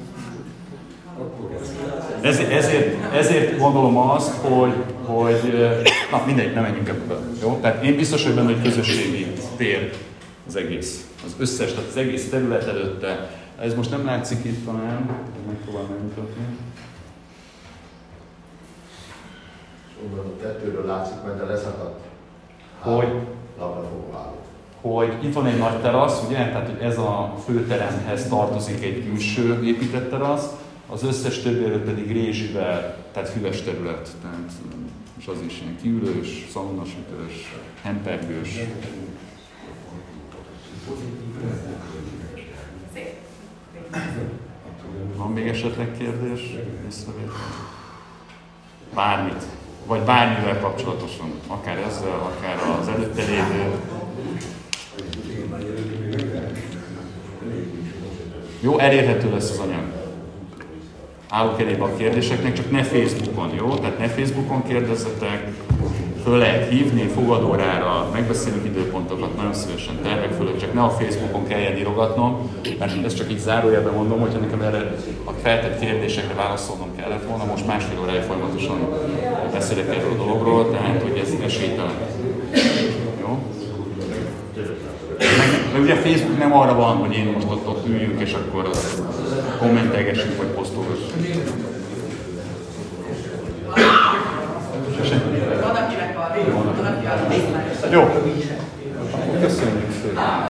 Ezért gondolom azt, hogy na mindegy, nem menjünk ebbe. Jó? Tehát én biztos vagyok benne, hogy közösségi tér az egész. Az összes, tehát az egész terület előtte. Ez most nem látszik itt talán, megpróbálom megmutatni. Onnan a tetőről látszik, mert de leszakadt. Hogy itt van egy nagy terasz, ugye? Tehát hogy ez a főteremhez tartozik egy külső épített terasz, az összes többi előtt pedig rézsivel, tehát füves terület, tehát, és az is ilyen kiülős, szalonnasütős, hempergős. Van még esetleg kérdés? Bármit. Vagy bármivel kapcsolatosan, akár ezzel, akár az előtte lévő. Jó, elérhető lesz az anyag. Állok elébe a kérdéseknek, csak ne Facebookon, jó? Tehát ne Facebookon kérdezzetek, föl lehet hívni, fogadórára, megbeszélünk időpontokat, nagyon szívesen tervek fölött, csak ne a Facebookon kelljen írogatnom, mert ezt csak így zárójelben mondom, hogyha nekem erre a feltett kérdésekre válaszolnom kellett volna, most másfél órája folyamatosan beszélek erről a dologról, tehát hogy ez esélytelen. Jó? Meg ugye Facebook nem arra van, hogy én most ott üljünk, és akkor kommentelgessünk, vagy posztolgassunk. Van, akinek van. Jó. Köszönjük szépen.